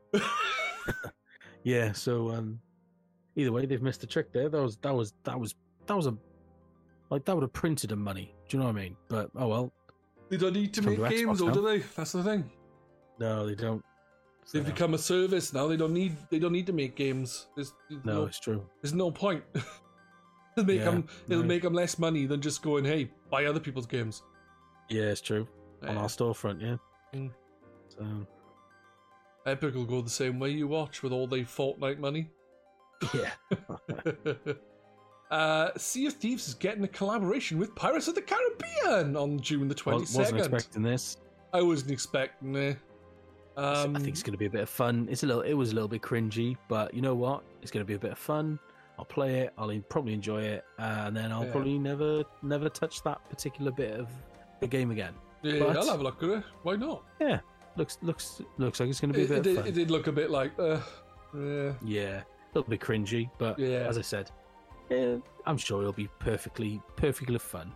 Yeah. So um, either way, they've missed a trick there. That was that was that was that was a like that would have printed them money. Do you know what I mean? But oh well. They don't need to Come make to games, Xbox though, now. do they? That's the thing. No, they don't. They've So, become a service now. They don't need. They don't need to make games. There's, there's no, no, it's true. there's no point. it'll make Yeah, them. It'll no. make them less money than just going, "Hey, buy other people's games." Yeah, it's true. On Yeah. our storefront, yeah. Mm. So Epic will go the same way you watch with all their Fortnite money. Yeah. uh, Sea of Thieves is getting a collaboration with Pirates of the Caribbean on June the twenty-second. Wasn't expecting this. I wasn't expecting it. Um, I think it's going to be a bit of fun. It's a little. It was a little bit cringy, but you know what? It's going to be a bit of fun. I'll play it. I'll probably enjoy it, uh, and then I'll Yeah. probably never, never touch that particular bit of the game again. yeah, but- I'll have a look at it. Why not? Yeah, looks looks looks like it's going to be a It, bit it, of did, fun. it did look a bit like, uh, yeah. Yeah, a little bit cringy, but Yeah. as I said, yeah, I'm sure it'll be perfectly, perfectly fun.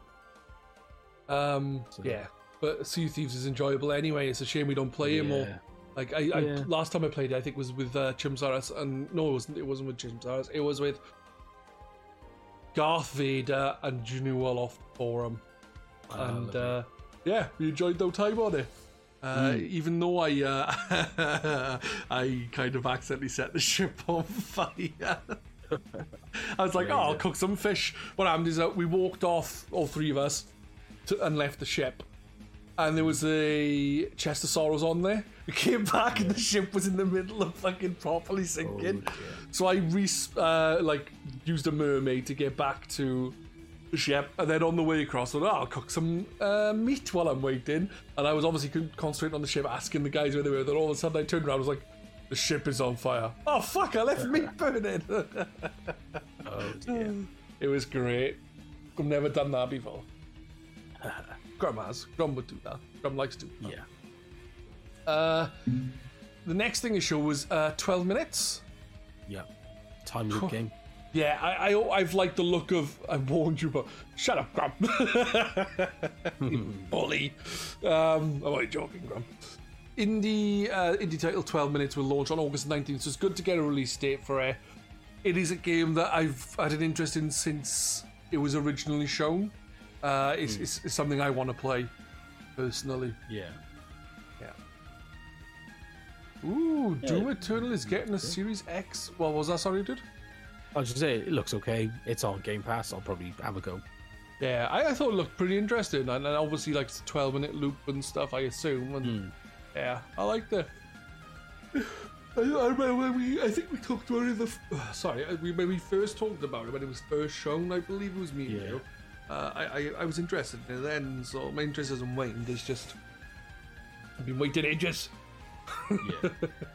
Um, So- yeah. But Sea of Thieves is enjoyable anyway. It's a shame we don't play it more. Yeah. Like I, I Yeah. last time I played it, I think was with uh, Chim Zaras, and no, it wasn't. It wasn't with Chim Zaras. It was with Garth Vader and Janu Olof Forum, Ah, and lovely. uh, yeah, we enjoyed no time on it. Uh, Mm. Even though I, uh, I kind of accidentally set the ship on fire. I was like, Yeah, oh, you I'll did. cook some fish. What happened is that we walked off, all three of us, to, and left the ship. And there was a chest of sorrows on there. We came back and the ship was in the middle of fucking properly sinking. Oh, dear. So I re uh, like used a mermaid to get back to the ship, and then on the way across, I thought, oh, I'll cook some uh, meat while I'm waiting. And I was obviously con- concentrating on the ship, asking the guys where they were. Then all of a sudden, I turned around, I was like, the ship is on fire. Oh fuck! I left meat burning. Oh dear. It was great. I've never done that before. Grum has. Grum would do that. Grum likes to. Yeah. Uh, the next thing to show was uh, twelve minutes. Yeah. Time loop game. Yeah, I, I, I've liked the look of. I warned you, but shut up, Grum. You bully. Um, I'm only joking, Grum. Indie, uh, indie title twelve minutes will launch on August nineteenth, so it's good to get a release date for it. It is a game that I've had an interest in since it was originally shown. Uh, it's, Hmm. it's, it's something I want to play personally. Yeah. Ooh, Yeah. Doom Eternal is getting a Series X. What was that? Sorry, dude. I was just say it looks okay. It's on Game Pass. I'll probably have a go. Yeah, I, I thought it looked pretty interesting, and, and obviously like it's a twelve minute loop and stuff. I assume, and Mm. yeah, I liked it. I, I remember when we, I think we talked about it in the. f- Sorry, uh, we when we first talked about it when it was first shown. I believe it was me. and Yeah. you. Uh, I, I I was interested in it then, so my interest hasn't waned. It's just I've been waiting ages. Yeah.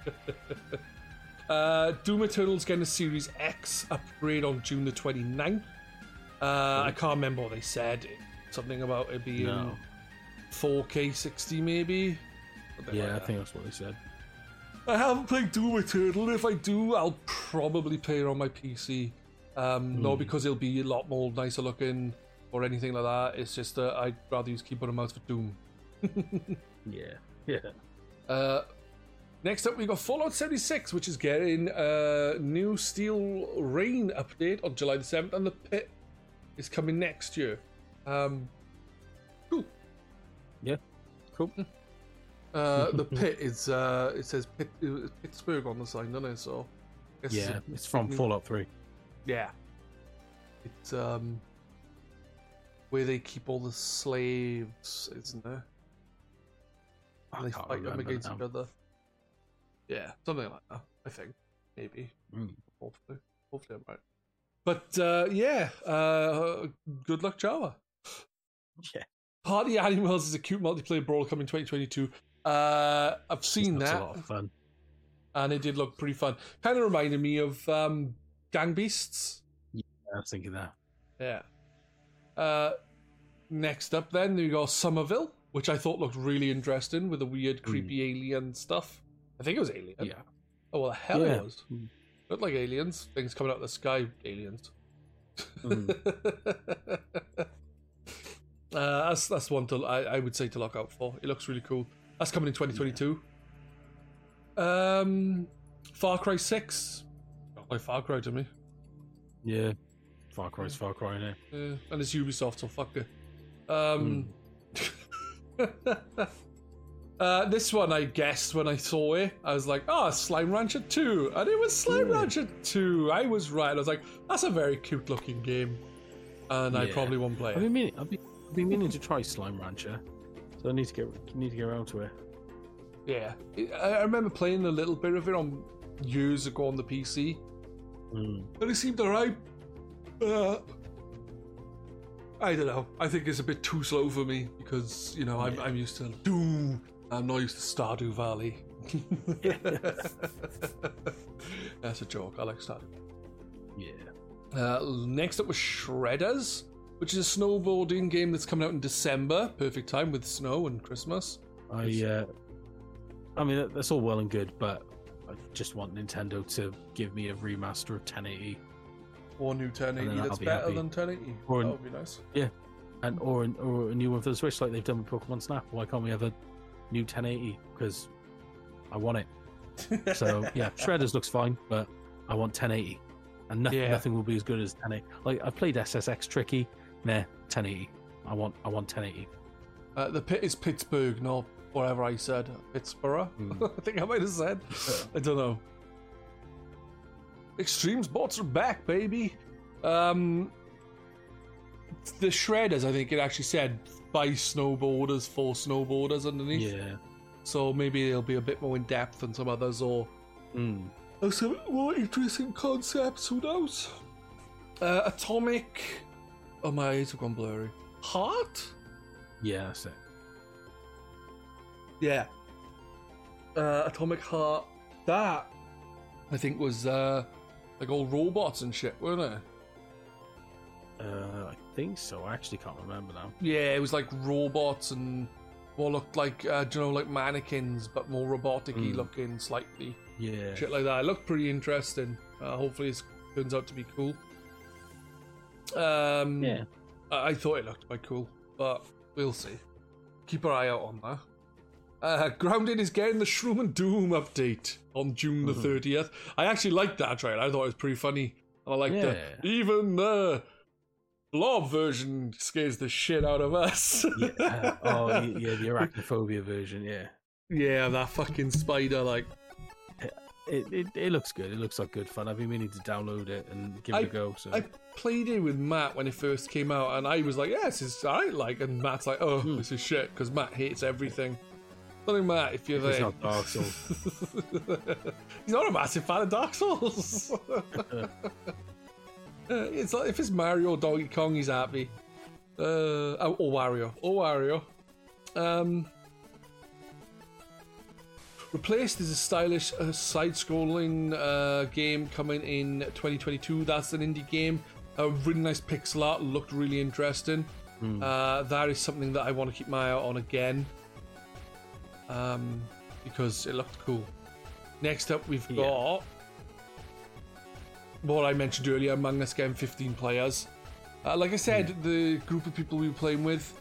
Uh, Doom Eternal's getting a Series X upgrade on June the twenty-ninth. Uh, I can't remember what they said. Something about it being No. four K sixty, maybe. Something Yeah, like I that. think that's what they said. I haven't played Doom Eternal. If I do, I'll probably play it on my P C. Um, Not because it'll be a lot more nicer looking or anything like that. It's just that I'd rather use keyboard and mouse for Doom. Yeah. Yeah. Uh, next up, we got Fallout seventy-six, which is getting a new Steel Rain update on July the seventh, and the Pit is coming next year. Um, cool. Yeah. Cool. Uh, the Pit is, uh, it says Pit, uh, Pittsburgh on the sign, doesn't it? So, I guess Yeah. a- It's from Fallout three. Yeah. It's um, where they keep all the slaves, isn't there? I And they can't fight them remember against now. each other. Yeah, something like that, I think. Maybe. Mm. Hopefully. Hopefully I'm right. But uh, yeah, uh, good luck, Java. Yeah. Party Animals is a cute multiplayer brawl coming twenty twenty-two. Uh, I've seen That's that, a lot of fun. and it did look pretty fun. Kind of reminded me of um, Gang Beasts. I was thinking that. Yeah. Uh, next up, then, we got Somerville, which I thought looked really interesting with the weird, creepy alien stuff. I think it was alien. Yeah. Oh, well, the hell Yeah. it was. Looked like aliens. Things coming out of the sky, aliens. Mm. uh, that's that's one to I, I would say to look out for. It looks really cool. That's coming in twenty twenty-two. Um, Far Cry six. Not like Far Cry to me. Yeah. Far Cry's Far Cry now. Yeah, and it's Ubisoft, so fuck it. Um, uh, this one I guessed when I saw it. I was like, oh, Slime Rancher two. And it was Slime Yeah. Rancher two. I was right. I was like, that's a very cute looking game. And I Yeah. probably won't play I've it. been meaning, I've been, I've been meaning to try Slime Rancher, so I need to get need to get around to it. Yeah. I I remember playing a little bit of it on years ago on the P C. Mm. and it seemed alright. Uh, I don't know. I think it's a bit too slow for me because you know I'm Yeah. I'm used to Doom. I'm not used to Stardew Valley. That's a joke. I like Stardew. Yeah. Uh, next up was Shredders, which is a snowboarding game that's coming out in December. Perfect time with snow and Christmas. I, uh, I mean, that's all well and good, but I just want Nintendo to give me a remaster of ten eighty, Or new ten eighty And then I'll that's be better happy. than ten eighty. Or That an- would be nice. and or an, or a new one for the Switch, like they've done with Pokemon Snap. Why can't we have a new ten eighty? Because I want it. So yeah, Shredders looks fine, but I want ten eighty, and nothing, Yeah. nothing will be as good as ten eighty. Like I've played S S X Tricky, nah, ten eighty. I want, I want ten eighty. Uh, the pit is Pittsburgh, not whatever I said. Pittsburgh? Mm. I think I might have said. I don't know. Extreme sports are back, baby. Um, the Shredders, I think it actually said by snowboarders for snowboarders underneath. Yeah. So maybe it'll be a bit more in depth than some others, or Mm. or some more interesting concepts. Who knows? Uh, Atomic. Oh, my eyes have gone blurry. Heart? Yeah, that's it. Yeah. Uh, Atomic Heart. That, I think, was uh, like all robots and shit, weren't it? Uh, I think so. I actually can't remember now. Yeah, it was like robots and more looked like, uh, do you know, like mannequins, but more robotic-y Mm. looking slightly. Yeah. Shit like that. It looked pretty interesting. Uh, hopefully it turns out to be cool. Um, Yeah. I-, I thought it looked quite cool, but we'll see. Keep our eye out on that. Uh, Grounded is getting the Shroom and Doom update on June the Mhm. thirtieth. I actually liked that trailer. I thought it was pretty funny. I like the Yeah. even the blob version scares the shit out of us. Yeah. Oh, y- yeah, the arachnophobia version. Yeah. Yeah, that fucking spider, like. It, it it looks good. It looks like good fun. I've been meaning to download it and give it a go. So I played it with Matt when it first came out, and I was like, "Yeah, this is I like," and Matt's like, "Oh, Hmm. this is shit," because Matt hates everything. Something, Matt, if you're It's there, not Dark Souls. he's not a massive fan of Dark Souls. Uh, it's like if it's Mario or Donkey Kong, he's happy. Uh, oh, or Wario, or Wario. Um, replaced is a stylish uh, side-scrolling uh, game coming in twenty twenty-two. That's an indie game. A really nice pixel art, looked really interesting. Hmm. Uh, that is something that I want to keep my eye out on again, um, because it looked cool. Next up, we've Yeah. got what I mentioned earlier, Among Us getting fifteen players. Uh, like I said, the group of people we were playing with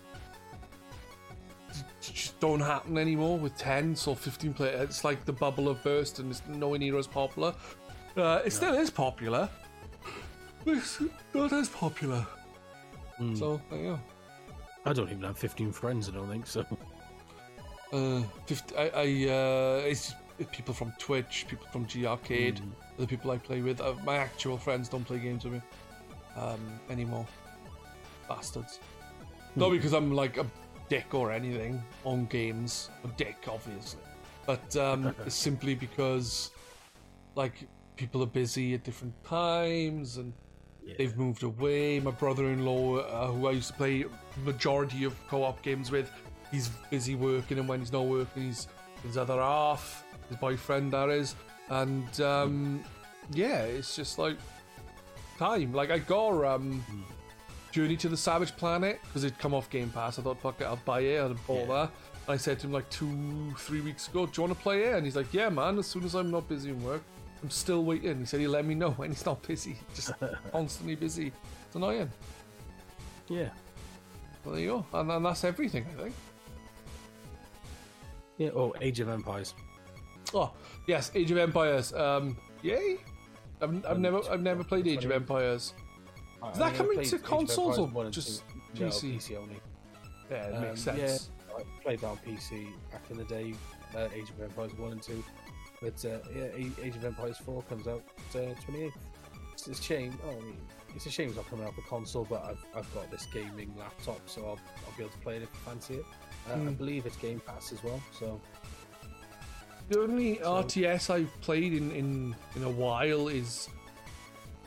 just don't happen anymore with ten, so fifteen players. It's like the bubble have burst and it's nowhere near as popular. Uh, it still is popular, but it's not as popular. Hmm. So, there you go. I don't even have fifteen friends. I don't think so. Uh, fifty, I, I uh, it's people from Twitch, people from G Arcade, Mm. the people I play with. Uh, my actual friends don't play games with me um, anymore. Bastards. Not because I'm like a dick or anything on games. A dick, obviously. But um, it's simply because, like, people are busy at different times and Yeah. they've moved away. My brother-in-law, uh, who I used to play majority of co-op games with, he's busy working, and when he's not working, he's with his other half, his boyfriend, that is. And um, yeah, it's just like time. Like I got um, Journey to the Savage Planet because it'd come off Game Pass. I thought, fuck it, I'll buy it. I bought Yeah. that. And I said to him like two, three weeks ago, "Do you want to play it?" And he's like, "Yeah, man. As soon as I'm not busy in work." I'm still waiting. He said he'll let me know when he's not busy. Just constantly busy. It's annoying. Yeah. Well, there you go. And, and that's everything, I think. Yeah. Oh, Age of Empires. Oh, yes, Age of Empires. Um, yay! I've, I've Um, never, I've never played Age of twenty Empires. Is that coming to consoles or just P C? No, P C only. Yeah, it Um, makes sense. Yeah, I played that on P C back in the day. Uh, Age of Empires one and two, but uh, yeah, A- Age of Empires four comes out uh, twenty-eighth. It's a shame. Oh, I mean, it's a shame it's not coming out for console, but I've I've got this gaming laptop, so I'll, I'll be able to play it if I fancy it. Uh, I Hmm. believe it's Game Pass as well. So The only So- R T S I've played in, in, in a while is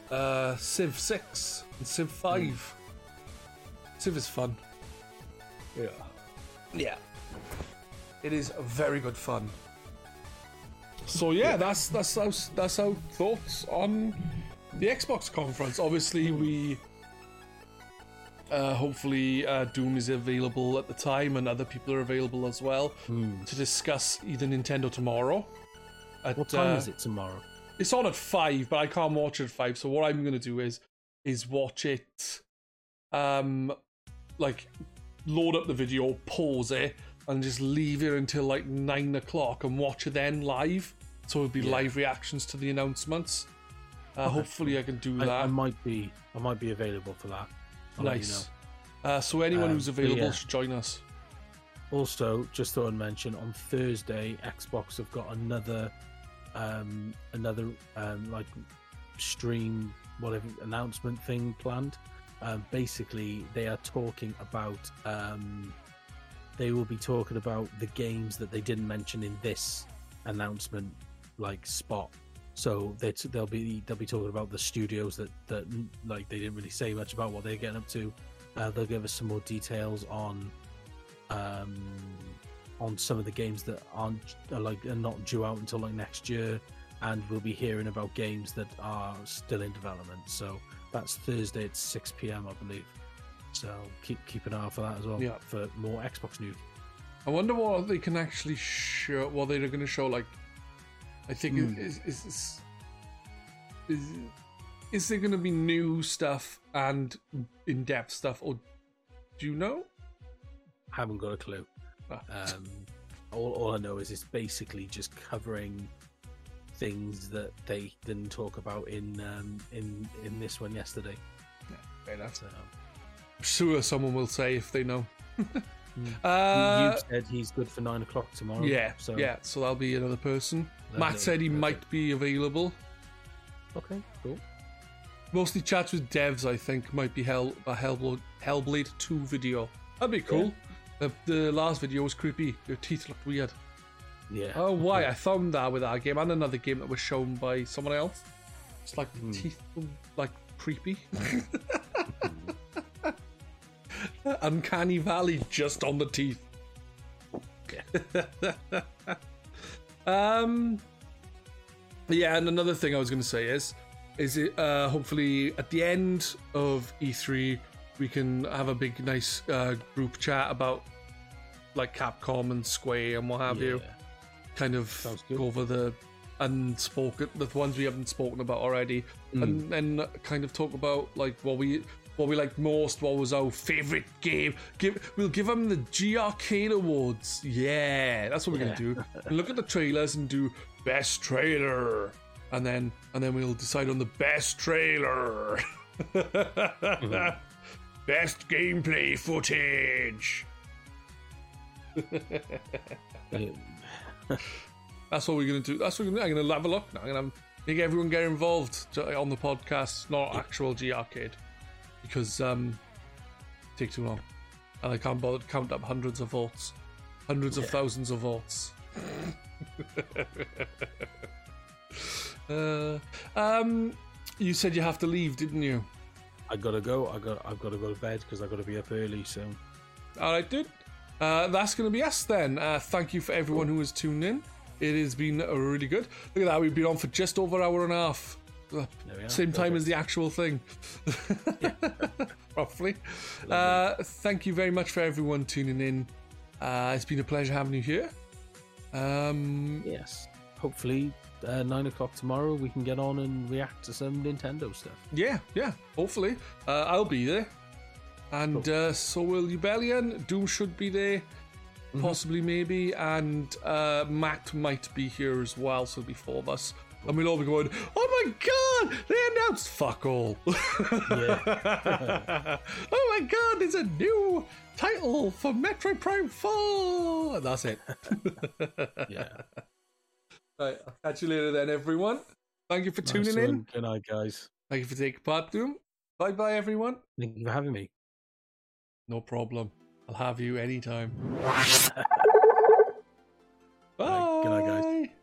uh, Civ six and Civ five. Mm. Civ is fun. Yeah. Yeah. It is very good fun. So yeah, that's that's our that's our thoughts on the Xbox conference. Obviously, we uh, hopefully uh, Doom is available at the time, and other people are available as well mm. to discuss either Nintendo tomorrow. At, what time uh, is it tomorrow? It's on at five, but I can't watch it at five. So what I'm going to do is is watch it, um, like load up the video, pause it, and just leave it until like nine o'clock and watch it then live. So it'll be yeah. live reactions to the announcements. Uh, okay. Hopefully, I can do that. I, I might be, I might be available for that. I'll nice. You know. uh, so anyone um, who's available yeah. should join us. Also, just thought I'd mention on Thursday, Xbox have got another, um, another um, like stream whatever announcement thing planned. Um, basically, they are talking about. Um, they will be talking about the games that they didn't mention in this announcement, like spot. So they t- they'll be they'll be talking about the studios that that like they didn't really say much about what they're getting up to. Uh, they'll give us some more details on um on some of the games that aren't are like are not due out until like next year, and we'll be hearing about games that are still in development. So that's Thursday at six p.m. I believe. So keep keep an eye out for that as well. Yeah. For more Xbox news. I wonder what they can actually show. What they're going to show. Like, I think mm. is, is is is is there going to be new stuff and in-depth stuff, or do you know? I haven't got a clue. Ah. Um, all all I know is it's basically just covering things that they didn't talk about in um, in in this one yesterday. Yeah, fair enough. So, I'm sure someone will say if they know. mm. uh, you said he's good for nine o'clock tomorrow. Yeah, so yeah. So that'll be another person. Lovely, Matt said he lovely. might be available. Okay, cool. Mostly chats with devs, I think, might be Hell a Hellblade, Hellblade two video. That'd be cool. Yeah. The, the last video was creepy. Your teeth looked weird. Yeah. Oh, why? I found that with that game and another game that was shown by someone else. It's like the mm. teeth were, like, creepy. Uncanny Valley just on the teeth. um. Yeah, and another thing I was going to say is, is it uh, hopefully at the end of E three we can have a big, nice uh, group chat about like Capcom and Square and what have yeah. you. Kind of go over the unspoken, the ones we haven't spoken about already, mm. and then kind of talk about like what we what we liked most, what was our favorite game. Give we'll give them the G Arcade Awards. Yeah, that's what we're yeah. gonna do. And look at the trailers and do best trailer, and then and then we'll decide on the best trailer. mm-hmm. Best gameplay footage. That's what we're gonna do. That's what we're gonna do. I'm gonna have a look now. I'm gonna make everyone get involved to, on the podcast, not yeah. actual G Arcade, because um, it takes too long, and I can't bother to count up hundreds of votes, hundreds yeah. of thousands of votes. uh, um, you said you have to leave, didn't you? I gotta go. I got. I've got to go to bed because I got to be up early soon. All right, dude. Uh, that's going to be us then. Uh, thank you for everyone who has tuned in. It has been uh, really good. Look at that. We've been on for just over an hour and a half. Uh, same time Perfect. as the actual thing. Roughly. Uh, thank you very much for everyone tuning in. Uh, it's been a pleasure having you here. Um, yes. Hopefully, uh, nine o'clock tomorrow, we can get on and react to some Nintendo stuff. Yeah, yeah. Hopefully. Uh, I'll be there. And uh, so will Ubellion. Doom should be there, possibly, mm-hmm. maybe, and uh, Matt might be here as well. So it'll be four of us, and we'll all be going, "Oh my god, they announced fuck all!" Yeah. Oh my god, there's a new title for Metroid Prime Four. And that's it. Yeah. Right, I'll catch you later then, everyone. Thank you for tuning nice in. Good night, guys. Thank you for taking part, Doom. Bye, bye, everyone. Thank you for having me. No problem. I'll have you anytime. Bye. Good night, guys.